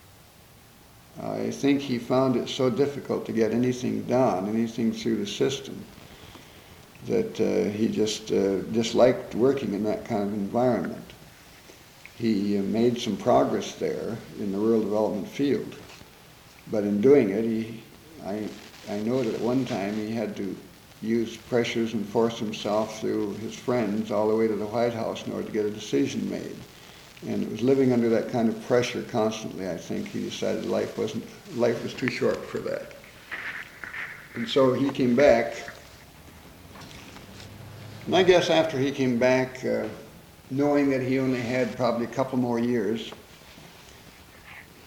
I think he found it so difficult to get anything done, anything through the system, that uh, he just uh, disliked working in that kind of environment. He uh, made some progress there in the rural development field, but in doing it, he, I, I know that at one time he had to use pressures and force himself through his friends all the way to the White House in order to get a decision made. And it was living under that kind of pressure constantly, I think, he decided life wasn't, life was too short for that. And so he came back. And I guess after he came back, uh, knowing that he only had probably a couple more years,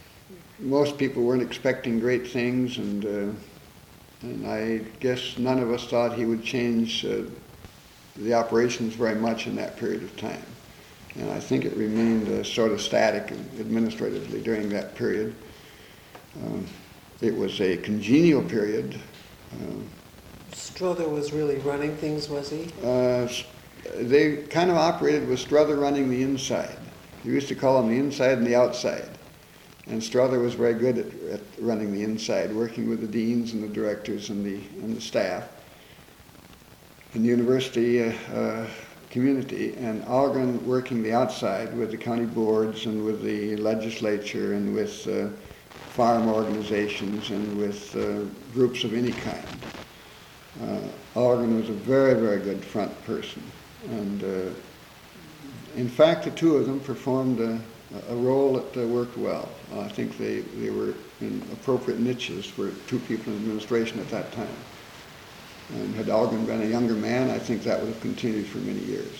most people weren't expecting great things, and uh, and I guess none of us thought he would change uh, the operations very much in that period of time. And I think it remained uh, sort of static administratively during that period. Um, it was a congenial period. Uh, Strother was really running things, was he? uh, they kind of operated with Strother running the inside. You used to call them the inside and the outside. And Strother was very good at, at running the inside, working with the deans and the directors and the, and the staff in the university uh, uh, community, and Algren working the outside with the county boards and with the legislature and with uh, farm organizations and with uh, groups of any kind. Uh, Algren was a very, very good front person. And uh, in fact, the two of them performed a, a role that uh, worked well. Uh, I think they, they were in appropriate niches for two people in administration at that time. And had Algren been a younger man, I think that would have continued for many years.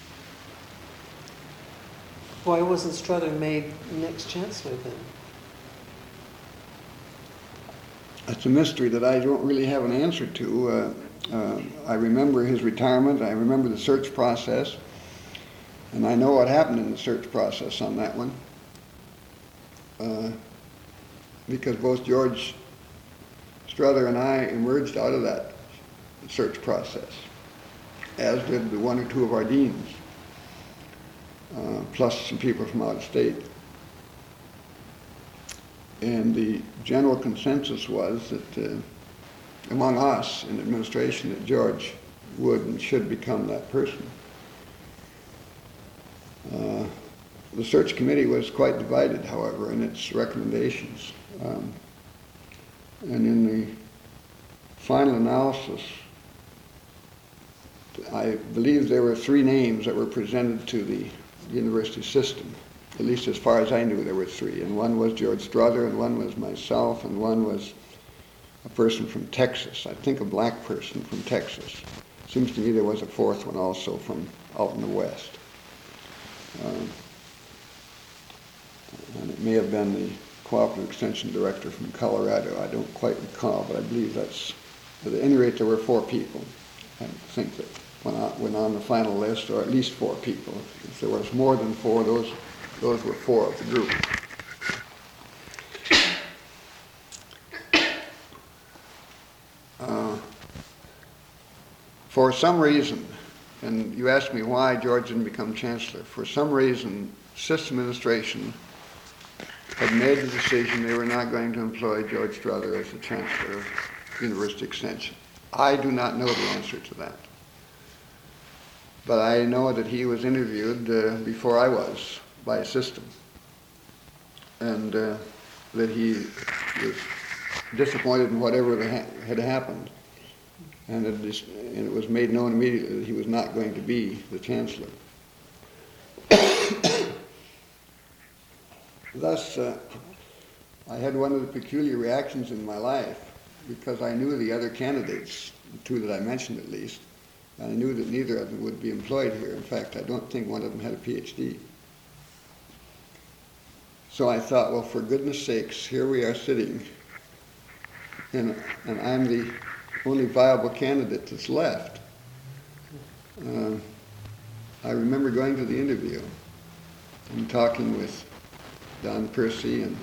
Why wasn't Strother made next chancellor then? It's a mystery that I don't really have an answer to. Uh, uh, I remember his retirement, I remember the search process, and I know what happened in the search process on that one. Uh, because both George Strother and I emerged out of that search process, as did the one or two of our deans, uh, plus some people from out of state. And the general consensus was that uh, among us in administration that George would and should become that person. Uh, the search committee was quite divided, however, in its recommendations. Um, and in the final analysis, I believe there were three names that were presented to the university system. At least as far as I knew, there were three. And one was George Strother, and one was myself, and one was a person from Texas. I think a black person from Texas. Seems to me there was a fourth one also from out in the West. Um, and it may have been the Cooperative Extension Director from Colorado. I don't quite recall, but I believe that's, at any rate, there were four people. I think that went on, went on the final list, or at least four people. If there was more than four, those, those were four of the group. Uh, for some reason, and you asked me why George didn't become chancellor, for some reason, system administration had made the decision they were not going to employ George Strother as the chancellor of University Extension. I do not know the answer to that. But I know that he was interviewed uh, before I was by a system, and uh, that he was disappointed in whatever had happened, and it, just, and it was made known immediately that he was not going to be the chancellor. Thus, uh, I had one of the peculiar reactions in my life, because I knew the other candidates, the two that I mentioned at least, and I knew that neither of them would be employed here. In fact, I don't think one of them had a P H D. So I thought, well, for goodness sakes, here we are sitting, and, and I'm the only viable candidate that's left. Uh, I remember going to the interview and talking with Don Percy and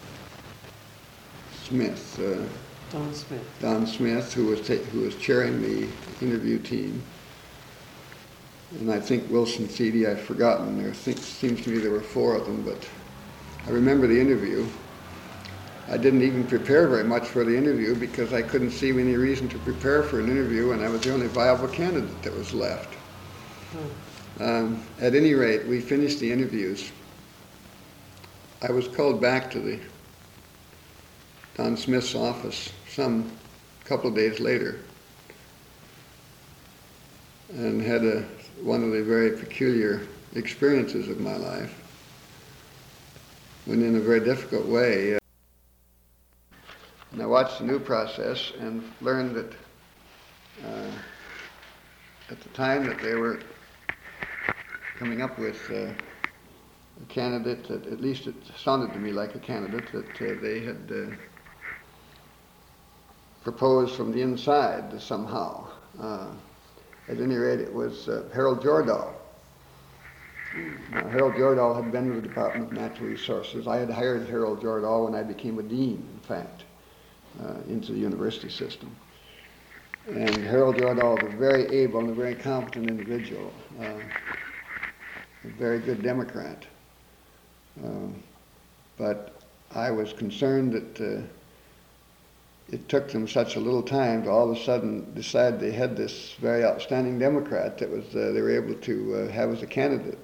Smith. Uh, Don Smith. Don Smith, who was ta- who was chairing the interview team, and I think Wilson Seedy. I've forgotten. There think, seems to me there were four of them, but I remember the interview. I didn't even prepare very much for the interview because I couldn't see any reason to prepare for an interview, and I was the only viable candidate that was left. Hmm. Um, at any rate, we finished the interviews. I was called back to the Don Smith's office some couple of days later, and had a, one of the very peculiar experiences of my life, when in a very difficult way. Uh, and I watched the new process and learned that uh, at the time that they were coming up with uh, a candidate that, at least it sounded to me like a candidate that uh, they had uh, proposed from the inside somehow. Uh, at any rate, it was uh, Harold Jordahl. Now, Harold Jordahl had been with the Department of Natural Resources. I had hired Harold Jordahl when I became a dean, in fact, uh, into the university system. And Harold Jordahl was a very able and a very competent individual, uh, a very good Democrat. Um, but I was concerned that uh, it took them such a little time to all of a sudden decide they had this very outstanding Democrat that was uh, they were able to uh, have as a candidate.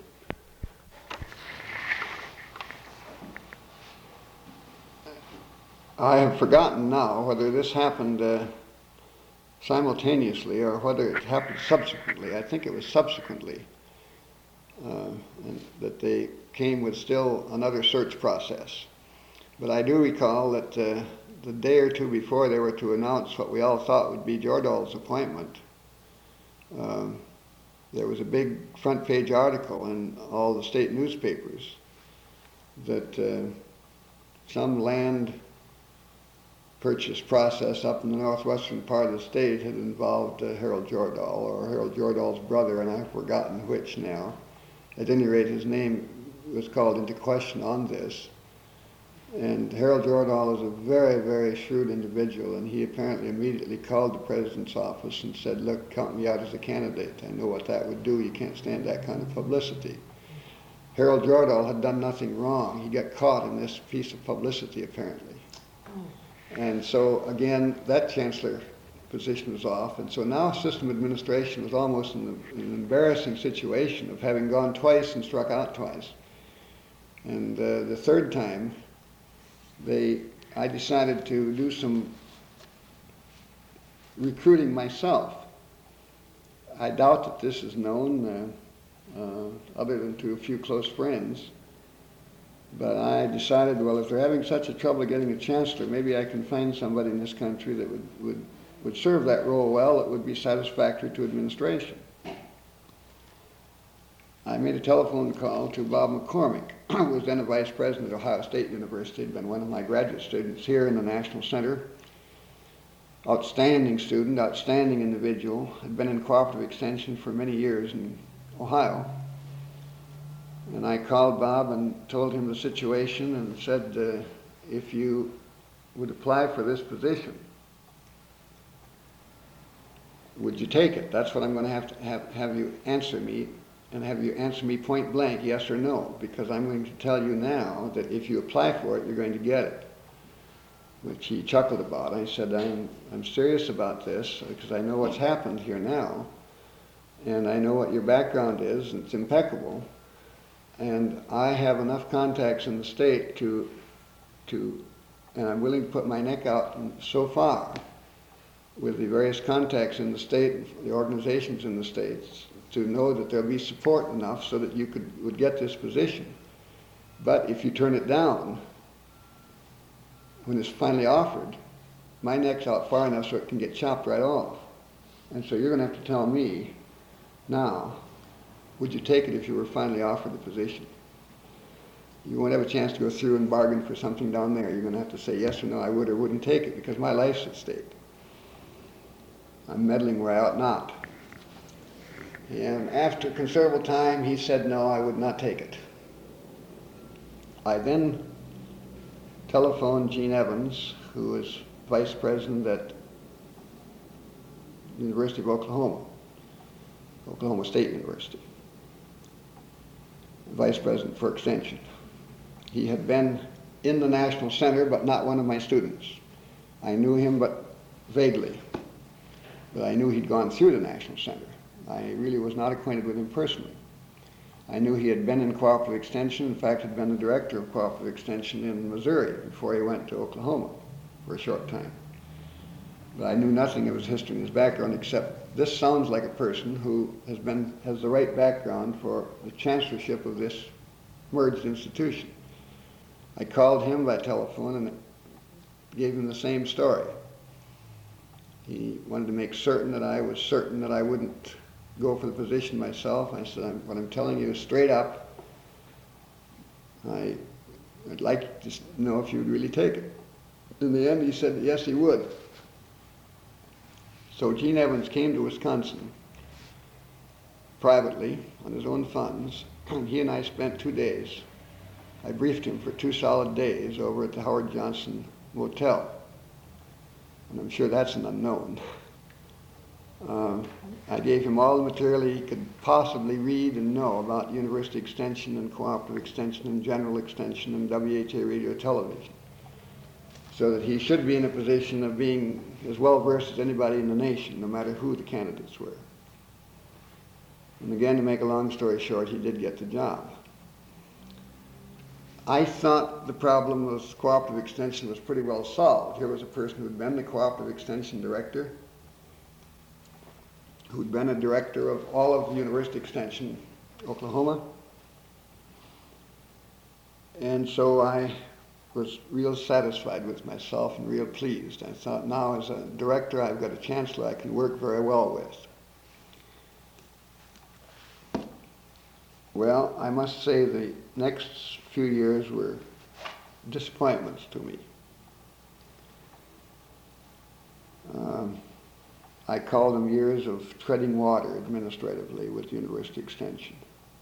I have forgotten now whether this happened uh, simultaneously or whether it happened subsequently. I think it was subsequently uh, and that they came with still another search process. But I do recall that uh, the day or two before they were to announce what we all thought would be Jordahl's appointment, um, there was a big front page article in all the state newspapers that uh, some land purchase process up in the northwestern part of the state had involved uh, Harold Jordahl, or Harold Jordahl's brother, and I've forgotten which now. At any rate, his name was called into question on this. And Harold Jordahl is a very, very shrewd individual, and he apparently immediately called the president's office and said, look, count me out as a candidate. I know what that would do. You can't stand that kind of publicity. Harold Jordahl had done nothing wrong. He got caught in this piece of publicity, apparently. And so, again, that chancellor position was off. And so now system administration was almost in, the, in an embarrassing situation of having gone twice and struck out twice. And uh, the third time, they, I decided to do some recruiting myself. I doubt that this is known, uh, uh, other than to a few close friends. But I decided, well, if they're having such a trouble getting a chancellor, maybe I can find somebody in this country that would, would, would serve that role well, that would be satisfactory to administration. I made a telephone call to Bob McCormick, who was then a vice president at Ohio State University, had been one of my graduate students here in the National Center. Outstanding student, outstanding individual, had been in cooperative extension for many years in Ohio. And I called Bob and told him the situation and said, uh, if you would apply for this position, would you take it? That's what I'm going to have to have, have you answer me, and have you answer me point blank, yes or no, because I'm going to tell you now that if you apply for it, you're going to get it. Which he chuckled about. I said, I'm, I'm serious about this because I know what's happened here now, and I know what your background is, and it's impeccable. And I have enough contacts in the state to, to, and I'm willing to put my neck out so far with the various contacts in the state, the organizations in the states, to know that there'll be support enough so that you could, would get this position. But if you turn it down, when it's finally offered, my neck's out far enough so it can get chopped right off. And so you're going to have to tell me now, would you take it if you were finally offered the position? You won't have a chance to go through and bargain for something down there. You're going to have to say yes or no, I would or wouldn't take it, because my life's at stake. I'm meddling where I ought not. And after considerable time, he said, no, I would not take it. I then telephoned Gene Evans, who was vice president at the University of Oklahoma, Oklahoma State University, vice president for extension. He had been in the National Center, but not one of my students. I knew him, but vaguely. But I knew he'd gone through the National Center. I really was not acquainted with him personally. I knew he had been in cooperative extension, in fact had been the director of cooperative extension in Missouri before he went to Oklahoma for a short time. But I knew nothing of his history and his background, except this sounds like a person who has been, has the right background for the chancellorship of this merged institution. I called him by telephone and gave him the same story. He wanted to make certain that I was certain that I wouldn't go for the position myself. I said, I'm, what I'm telling you is straight up, I, I'd like to know if you'd really take it. In the end, he said yes, he would. So Gene Evans came to Wisconsin privately on his own funds, and he and I spent two days. I briefed him for two solid days over at the Howard Johnson Motel, and I'm sure that's an unknown. Uh, I gave him all the material he could possibly read and know about university extension and cooperative extension and general extension and W H A radio television, so that he should be in a position of being as well versed as anybody in the nation, no matter who the candidates were. And again, to make a long story short, he did get the job. I thought the problem with cooperative extension was pretty well solved. Here was a person who had been the cooperative extension director, who'd been a director of all of University Extension, Oklahoma. And so I was real satisfied with myself and real pleased. I thought, now as a director, I've got a chancellor I can work very well with. Well, I must say the next few years were disappointments to me. Um, I call them years of treading water administratively with University Extension.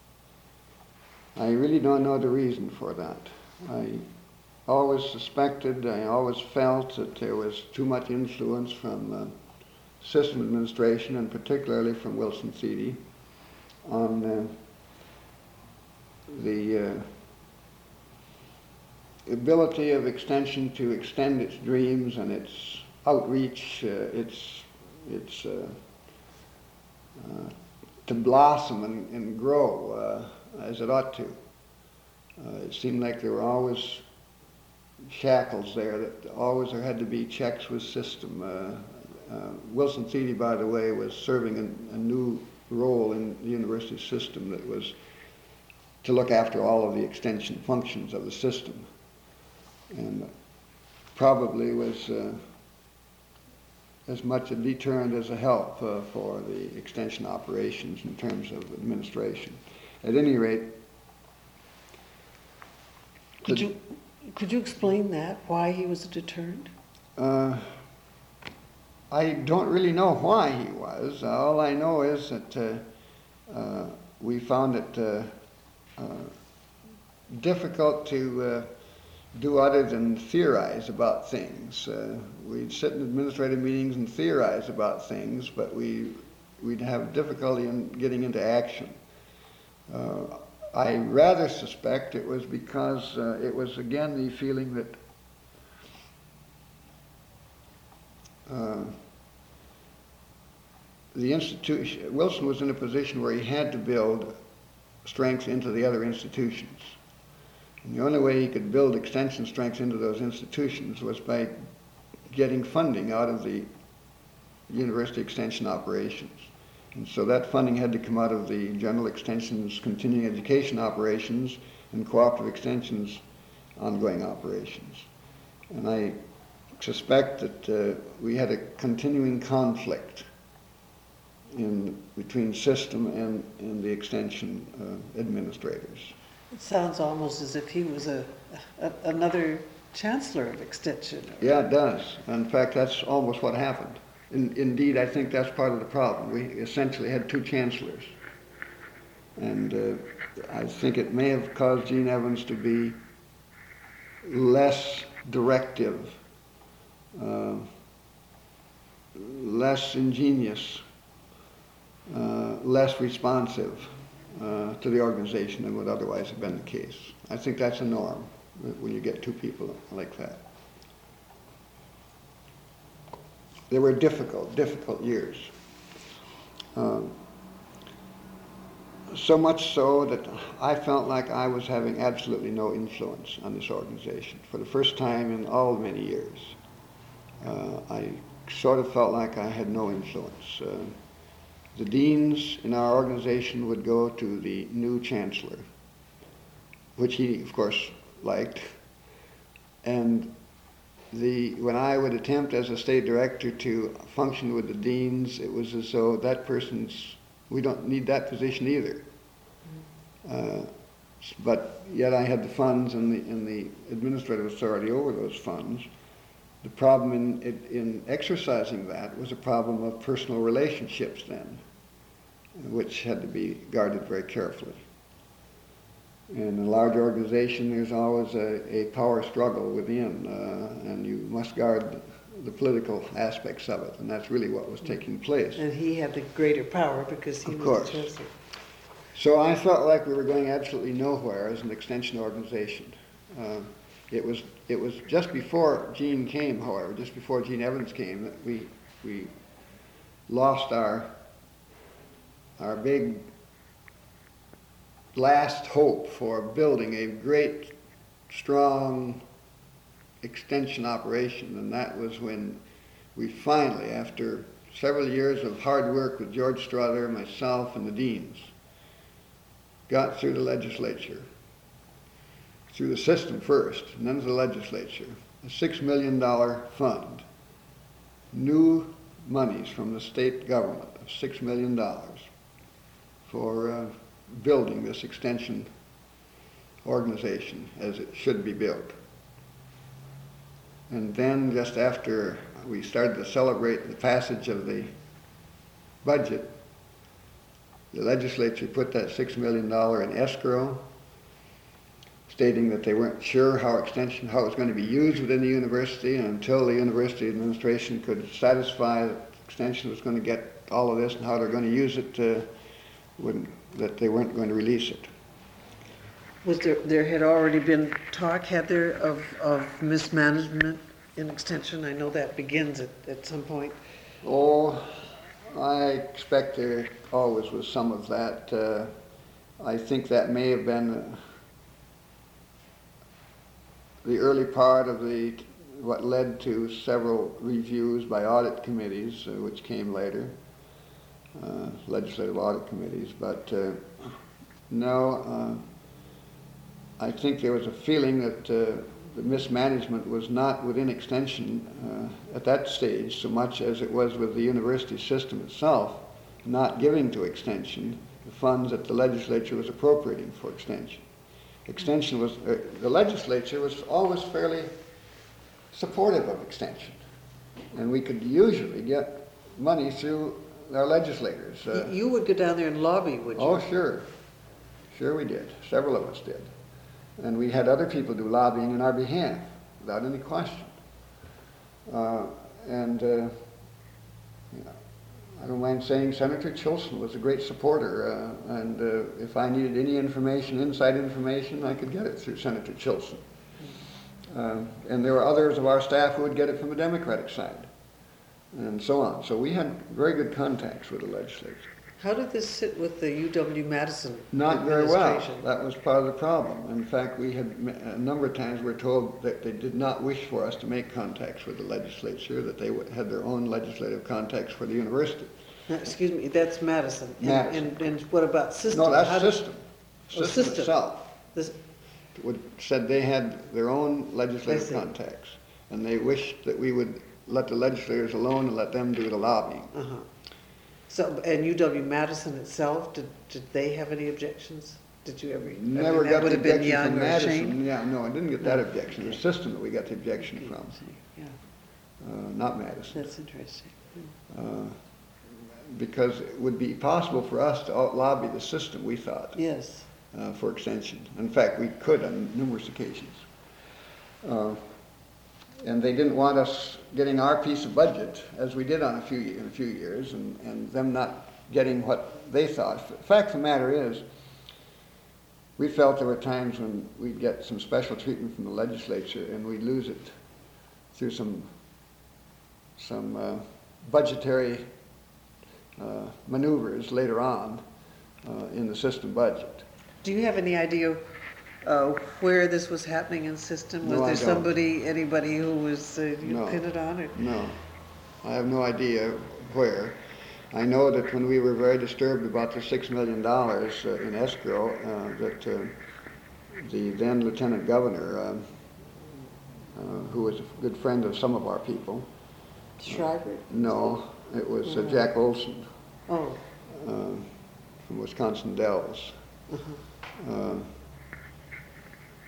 I really don't know the reason for that. I always suspected, I always felt that there was too much influence from uh, system administration, and particularly from Wilson Thiede, on uh, the uh, ability of Extension to extend its dreams and its outreach, uh, its its uh, uh, to blossom and, and grow uh, as it ought to. Uh, it seemed like there were always shackles there, that always there had to be checks with system. Uh, uh, Wilson Thiede, by the way, was serving a, a new role in the university system that was to look after all of the extension functions of the system, and probably was uh, as much a deterrent as a help uh, for the extension operations in terms of administration. At any rate, Could you, could you explain that, why he was a deterrent? Uh, I don't really know why he was. All I know is that uh, uh, we found it uh, uh, difficult to uh, do other than theorize about things. Uh, we'd sit in administrative meetings and theorize about things, but we, we'd have difficulty in getting into action. Uh, I rather suspect it was because uh, it was, again, the feeling that uh, the institution, Wilson was in a position where he had to build strength into the other institutions. And the only way he could build extension strength into those institutions was by getting funding out of the university extension operations. And so that funding had to come out of the general extension's continuing education operations and cooperative extension's ongoing operations. And I suspect that uh, we had a continuing conflict in between system and, and the extension uh, administrators. It sounds almost as if he was a, a another chancellor of extension. Yeah, it does. In fact, that's almost what happened. In, indeed, I think that's part of the problem. We essentially had two chancellors. And uh, I think it may have caused Gene Evans to be less directive, uh, less ingenious, uh, less responsive uh, to the organization than would otherwise have been the case. I think that's a norm when you get two people like that. They were difficult, difficult years. Um, so much so that I felt like I was having absolutely no influence on this organization. For the first time in all many years, uh, I sort of felt like I had no influence. Uh, the deans in our organization would go to the new chancellor, which he, of course, liked, and The, when I would attempt as a state director to function with the deans, it was as though that person's, we don't need that position either. Uh, but yet I had the funds and the, and the administrative authority over those funds. The problem in, in exercising that was a problem of personal relationships then, which had to be guarded very carefully. In a large organization, there's always a, a power struggle within, uh, and you must guard the political aspects of it, and that's really what was taking place. And he had the greater power because he Of was course. the chancellor. So I felt like we were going absolutely nowhere as an extension organization. Uh, it was it was just before Gene came, however, just before Gene Evans came, that we we lost our our big last hope for building a great, strong extension operation, and that was when we finally, after several years of hard work with George Strother, myself, and the deans, got through the legislature, through the system first, and then the legislature, a six million dollar fund, new monies from the state government of six million dollars for uh, building this extension organization as it should be built. And then just after we started to celebrate the passage of the budget, the legislature put that six million dollars in escrow, stating that they weren't sure how extension, how it was going to be used within the university, and until the university administration could satisfy that extension was going to get all of this and how they're going to use it, uh, wouldn't, that they weren't going to release it. Was there, there had already been talk, had there, of, of mismanagement in extension? I know that begins at, at some point. Oh, I expect there always was some of that. Uh, I think that may have been uh, the early part of the, what led to several reviews by audit committees, uh, which came later, uh, legislative audit committees. But uh, no, uh, I think there was a feeling that uh, the mismanagement was not within extension uh, at that stage so much as it was with the university system itself, not giving to extension the funds that the legislature was appropriating for extension. Extension was, uh, the legislature was always fairly supportive of extension, and we could usually get money through our legislators. Uh, You you would go down there and lobby, would you? oh, sure. Sure we did. Several of us did. And we had other people do lobbying in our behalf, without any question. Uh, and uh, you know, I don't mind saying Senator Chilson was a great supporter, uh, and uh, if I needed any information, inside information, I could get it through Senator Chilson. Uh, and there were others of our staff who would get it from the Democratic side, and so on. So we had very good contacts with the legislature. How did this sit with the U W-Madison Not very well. administration? That was part of the problem. In fact, we had a number of times we're told that they did not wish for us to make contacts with the legislature, that they had their own legislative contacts for the university. Now, excuse me, that's Madison. And- Madison. And, and what about system? No, that's How did- system. Oh, System system. itself This, would, said they had their own I legislative see. contacts, and they wished that we would let the legislators alone and let them do the lobbying. uh-huh. So, and U W-Madison itself, did, did they have any objections? Did you ever? I mean, Never that got would the have been objection Young from or Shane? Madison. Yeah, no, I didn't get that objection. It was system that we got the objection from, Yeah, uh, not Madison. that's interesting. Uh, because it would be possible for us to out lobby the system, we thought, Yes. uh, for extension. In fact, we could on numerous occasions. Uh, and they didn't want us getting our piece of budget, as we did on a few, in a few years, and, and them not getting what they thought. The fact of the matter is, we felt there were times when we'd get some special treatment from the legislature and we'd lose it through some, some uh, budgetary uh, maneuvers later on uh, in the system budget. Do you have any idea uh, where this was happening in system? Was No, I there don't. somebody, anybody who was uh, you No. pin it on? Or? No, I have no idea where. I know that when we were very disturbed about the six million dollars uh, in escrow, uh, that uh, the then Lieutenant Governor, um, uh, who was a good friend of some of our people, Shriver? no, it was uh, Jack Olson Oh, uh, from Wisconsin Dells. uh-huh. Uh,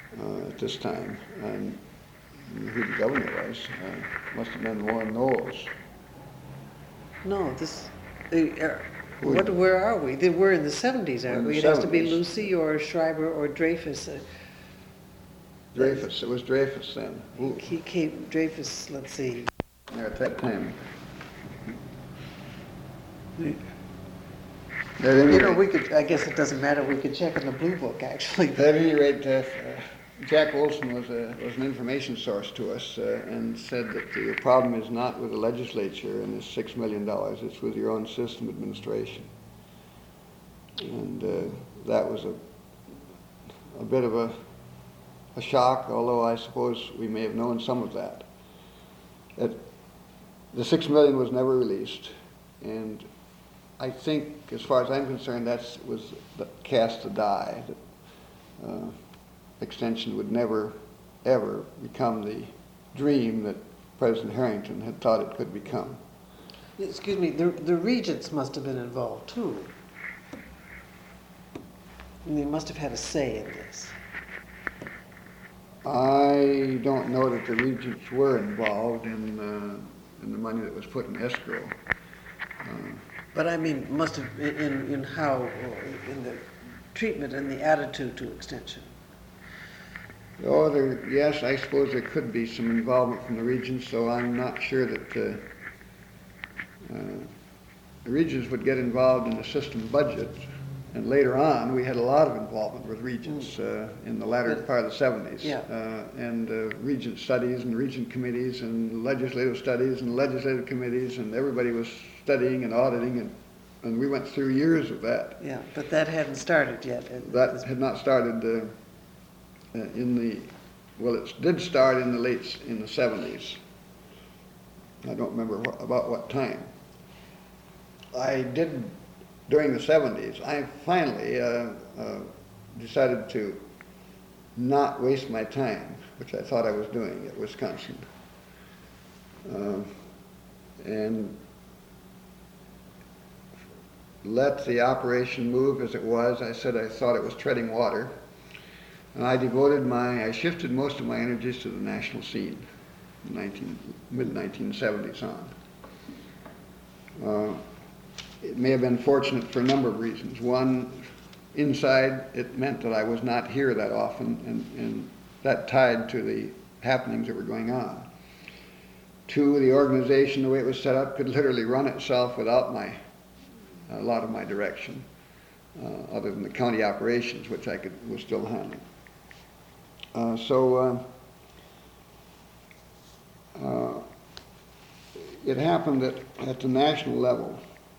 uh, at this time. And who the governor was, uh, must have been Warren Knowles. No, this, the, uh, Who- what, where are we? They- We're in the seventies, We're in aren't the we? It has to be seventies. Lucy or Schreiber or Dreyfus. Uh, Dreyfus, it was Dreyfus then. Who- He came, Dreyfus, let's see. There at that time. At any You know, rate- we could, I guess it doesn't matter, we could check in the blue book, actually. At any rate, uh, Jack Olson was, a, was an information source to us uh, and said that the problem is not with the legislature and this six million dollars, it's with your own system administration. And uh, that was a, a bit of a, a shock, although I suppose we may have known some of that. That the six million was never released, and I think, as far as I'm concerned, that was that cast a die. That, uh, extension would never, ever become the dream that President Harrington had thought it could become. Excuse me, the, the regents must have been involved too. And they must have had a say in this. I don't know that the regents were involved in, uh, in the money that was put in escrow. Uh, But I mean, must have, in, in how, in the treatment and the attitude to extension. Oh, there, yes, I suppose there could be some involvement from the regents, so I'm not sure that uh, uh, the regents would get involved in the system budget. And later on, we had a lot of involvement with regents uh, in the latter But- part of the seventies. Yeah. Uh, and uh, regent studies and regent committees and legislative studies and legislative committees, and everybody was studying and auditing, and, and we went through years of that. Yeah, but that hadn't started yet. It- That had not started uh, uh, in the, well, it did start in the late, s- in the seventies. I don't remember what, about what time. I did, during the seventies, I finally uh, uh, decided to not waste my time, which I thought I was doing at Wisconsin. Uh, and let the operation move as it was. I said I thought it was treading water. And I devoted my, I shifted most of my energies to the national scene, mid nineteen seventies on. Uh, it may have been fortunate for a number of reasons. One, inside, it meant that I was not here that often, and, and that tied to the happenings that were going on. Two, the organization, the way it was set up, could literally run itself without my, a lot of my direction, uh, other than the county operations, which I could, was still handling. Uh, so uh, uh, it happened that at the national level,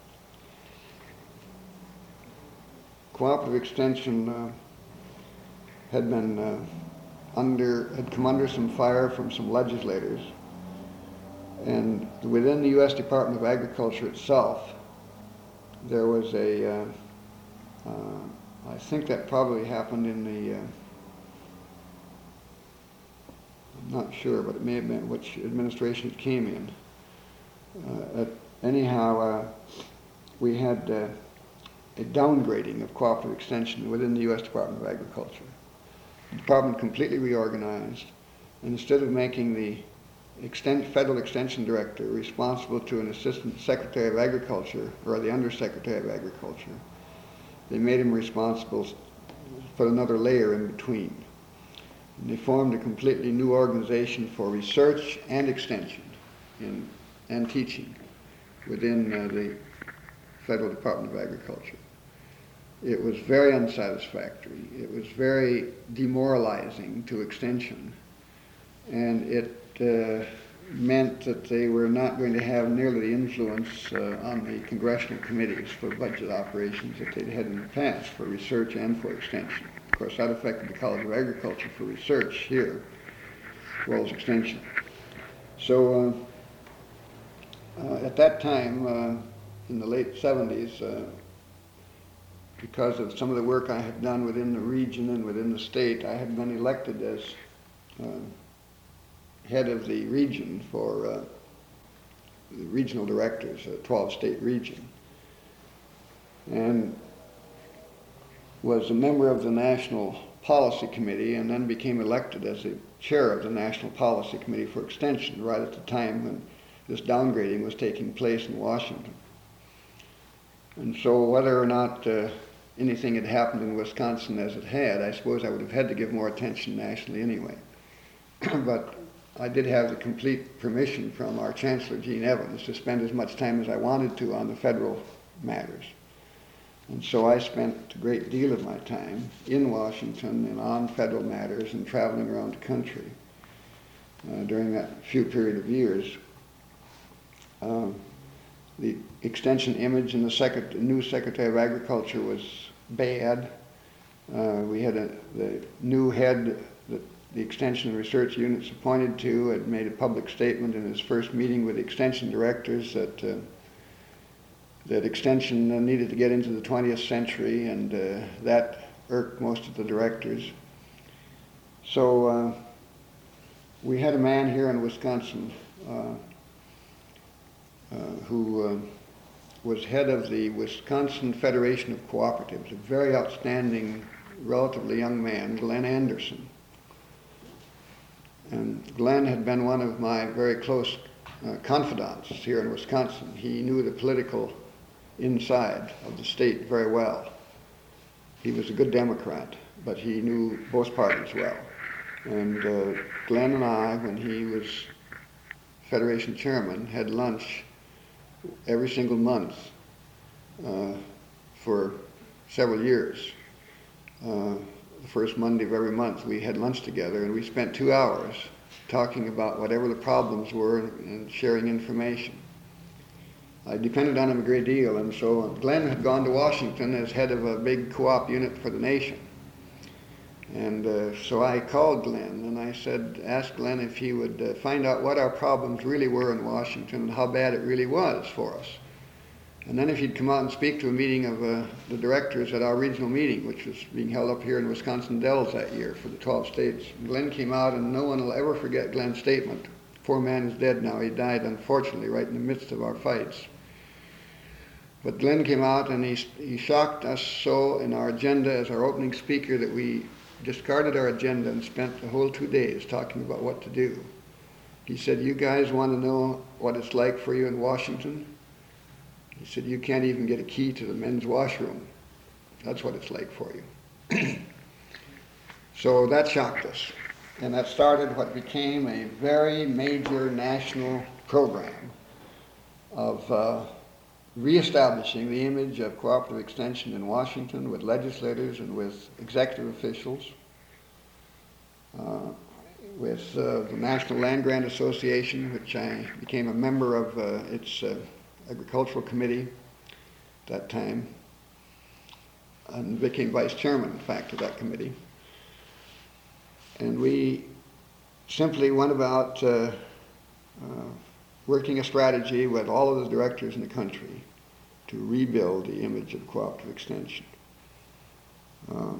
cooperative extension uh, had been uh, under, had come under some fire from some legislators, and within the U S Department of Agriculture itself, there was a, uh, uh, I think that probably happened in the, uh, I'm not sure, but it may have been which administration it came in. Uh, at, anyhow, uh, we had uh, a downgrading of cooperative extension within the U S Department of Agriculture. The department completely reorganized, and instead of making the extent, federal extension director responsible to an assistant secretary of agriculture, or the undersecretary of agriculture, they made him responsible for another layer in between. And they formed a completely new organization for research and extension in, and teaching within uh, the Federal Department of Agriculture. It was very unsatisfactory. It was very demoralizing to extension. And it uh, meant that they were not going to have nearly the influence uh, on the congressional committees for budget operations that they'd had in the past for research and for extension. Of course, that affected the College of Agriculture for research here, as well as extension. So uh, uh, at that time, uh, in the late seventies, uh, because of some of the work I had done within the region and within the state, I had been elected as uh, head of the region for uh, the regional directors, a twelve state region, and was a member of the National Policy Committee and then became elected as the chair of the National Policy Committee for Extension right at the time when this downgrading was taking place in Washington. And so whether or not uh, anything had happened in Wisconsin as it had, I suppose I would have had to give more attention nationally anyway. But I did have the complete permission from our Chancellor, Gene Evans, to spend as much time as I wanted to on the federal matters. And so I spent a great deal of my time in Washington and on federal matters and traveling around the country uh, during that few period of years. Uh, the extension image in the secret, new Secretary of Agriculture was bad. Uh, we had a, the new head that the Extension and Research Units appointed to had made a public statement in his first meeting with the Extension directors that uh, that Extension needed to get into the twentieth century, and uh, that irked most of the directors. So uh, we had a man here in Wisconsin uh, uh, who uh, was head of the Wisconsin Federation of Cooperatives, a very outstanding, relatively young man, Glenn Anderson. And Glenn had been one of my very close uh, confidants here in Wisconsin. He knew the political inside of the state very well. He was a good Democrat, but he knew both parties well. And uh, Glenn and I, when he was Federation chairman, had lunch every single month uh, for several years. Uh, the first Monday of every month we had lunch together, and we spent two hours talking about whatever the problems were and sharing information. I depended on him a great deal, and so Glenn had gone to Washington as head of a big co-op unit for the nation. And uh, so I called Glenn and I said, asked Glenn if he would uh, find out what our problems really were in Washington and how bad it really was for us. And then if he'd come out and speak to a meeting of uh, the directors at our regional meeting, which was being held up here in Wisconsin Dells that year for the twelve states. And Glenn came out, and no one will ever forget Glenn's statement. Poor man is dead now. He died, unfortunately, right in the midst of our fights. But Glenn came out and he, he shocked us so in our agenda as our opening speaker that we discarded our agenda and spent the whole two days talking about what to do. He said, you guys want to know what it's like for you in Washington? He said, you can't even get a key to the men's washroom. That's what it's like for you. So that shocked us. And that started what became a very major national program of uh, reestablishing the image of cooperative extension in Washington with legislators and with executive officials, uh, with uh, the National Land Grant Association, which I became a member of uh, its uh, agricultural committee at that time, and became vice chairman, in fact, of that committee. And we simply went about uh, uh, working a strategy with all of the directors in the country to rebuild the image of cooperative extension. Uh,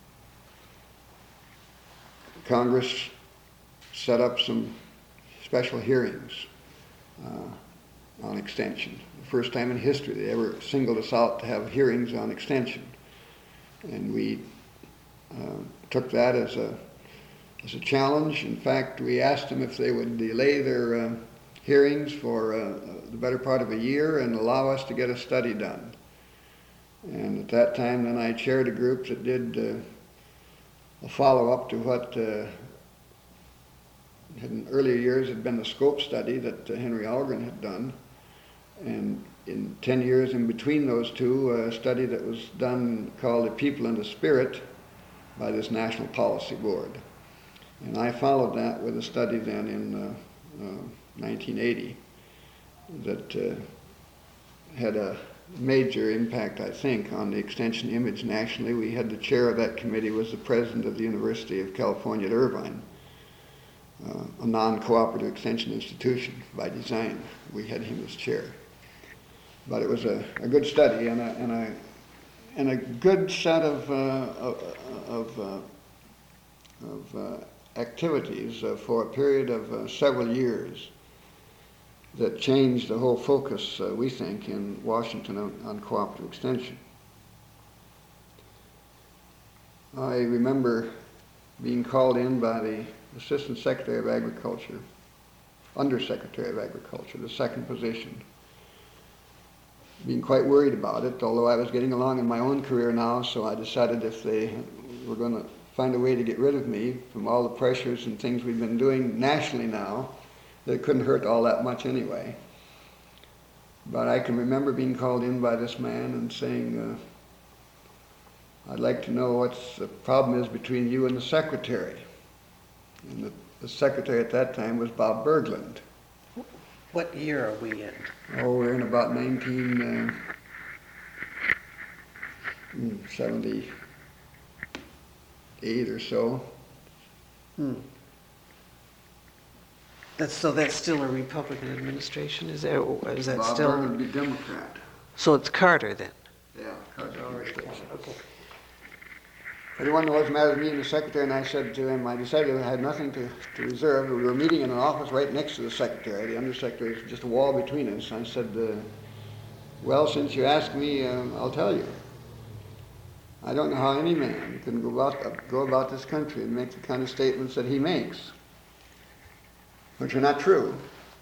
Congress set up some special hearings uh, on extension. The first time in history they ever singled us out to have hearings on extension. And we uh, took that as a, as a challenge. In fact, we asked them if they would delay their uh, hearings for uh, the better part of a year and allow us to get a study done. And at that time, then I chaired a group that did uh, a follow-up to what uh, in earlier years had been the scope study that uh, Henry Algren had done. And in ten years in between those two, a study that was done called The People and the Spirit by this National Policy Board. And I followed that with a study then in uh, uh, nineteen eighty that uh, had a major impact, I think, on the extension image nationally. We had the chair of that committee was the president of the University of California at Irvine, uh, a non-cooperative extension institution by design. We had him as chair. But it was a, a good study and a, and a, and a good set of, uh, of, of, uh, of uh, activities uh, for a period of uh, several years that changed the whole focus, uh, we think, in Washington on, on cooperative extension. I remember being called in by the Assistant Secretary of Agriculture, Undersecretary of Agriculture, the second position, being quite worried about it, although I was getting along in my own career now, so I decided if they were going to find a way to get rid of me from all the pressures and things we've been doing nationally now, that it couldn't hurt all that much anyway. But I can remember being called in by this man and saying, uh, I'd like to know what the problem is between you and the secretary. And the, the secretary at that time was Bob Berglund. What year are we in? Oh, we're in about nineteen seventy-eight or so. Hmm. That's, so that's still a Republican administration, is that, is that Bob still? Berglund would be Democrat. So it's Carter then? Yeah, Carter administration. Okay. But he wanted to know what's the matter with me and the secretary, and I said to him, I decided I had nothing to, to reserve. We were meeting in an office right next to the secretary. The undersecretary is just a wall between us. I said, uh, well, since you asked me, uh, I'll tell you. I don't know how any man can go about, uh, go about this country and make the kind of statements that he makes, which are not true,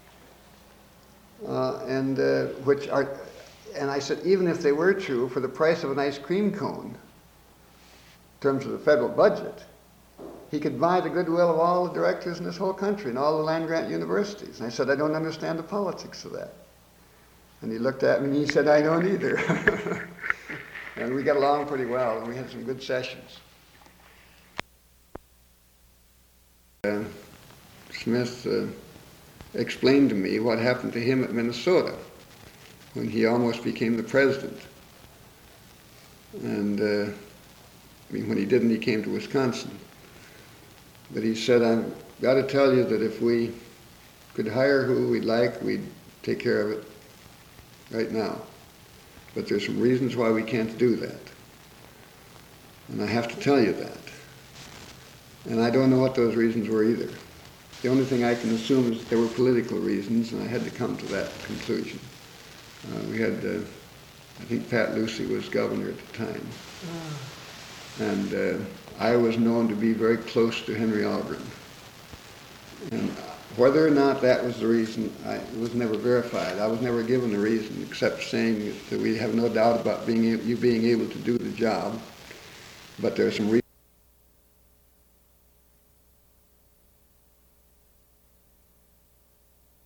uh, and uh, which are, and I said, even if they were true, for the price of an ice cream cone, in terms of the federal budget, he could buy the goodwill of all the directors in this whole country and all the land-grant universities. And I said, I don't understand the politics of that. And he looked at me and he said, I don't either. And we got along pretty well, and we had some good sessions. Uh, Smith uh, explained to me what happened to him at Minnesota when he almost became the president. And uh, I mean, when he didn't, he came to Wisconsin. But he said, I've got to tell you that if we could hire who we'd like, we'd take care of it right now. But there's some reasons why we can't do that. And I have to tell you that. And I don't know what those reasons were either. The only thing I can assume is that there were political reasons, and I had to come to that conclusion. Uh, we had, uh, I think Pat Lucy was governor at the time. Oh. And uh, I was known to be very close to Henry Algren. And whether or not that was the reason, I, it was never verified. I was never given a reason except saying that we have no doubt about being able, you being able to do the job, but there are some reasons.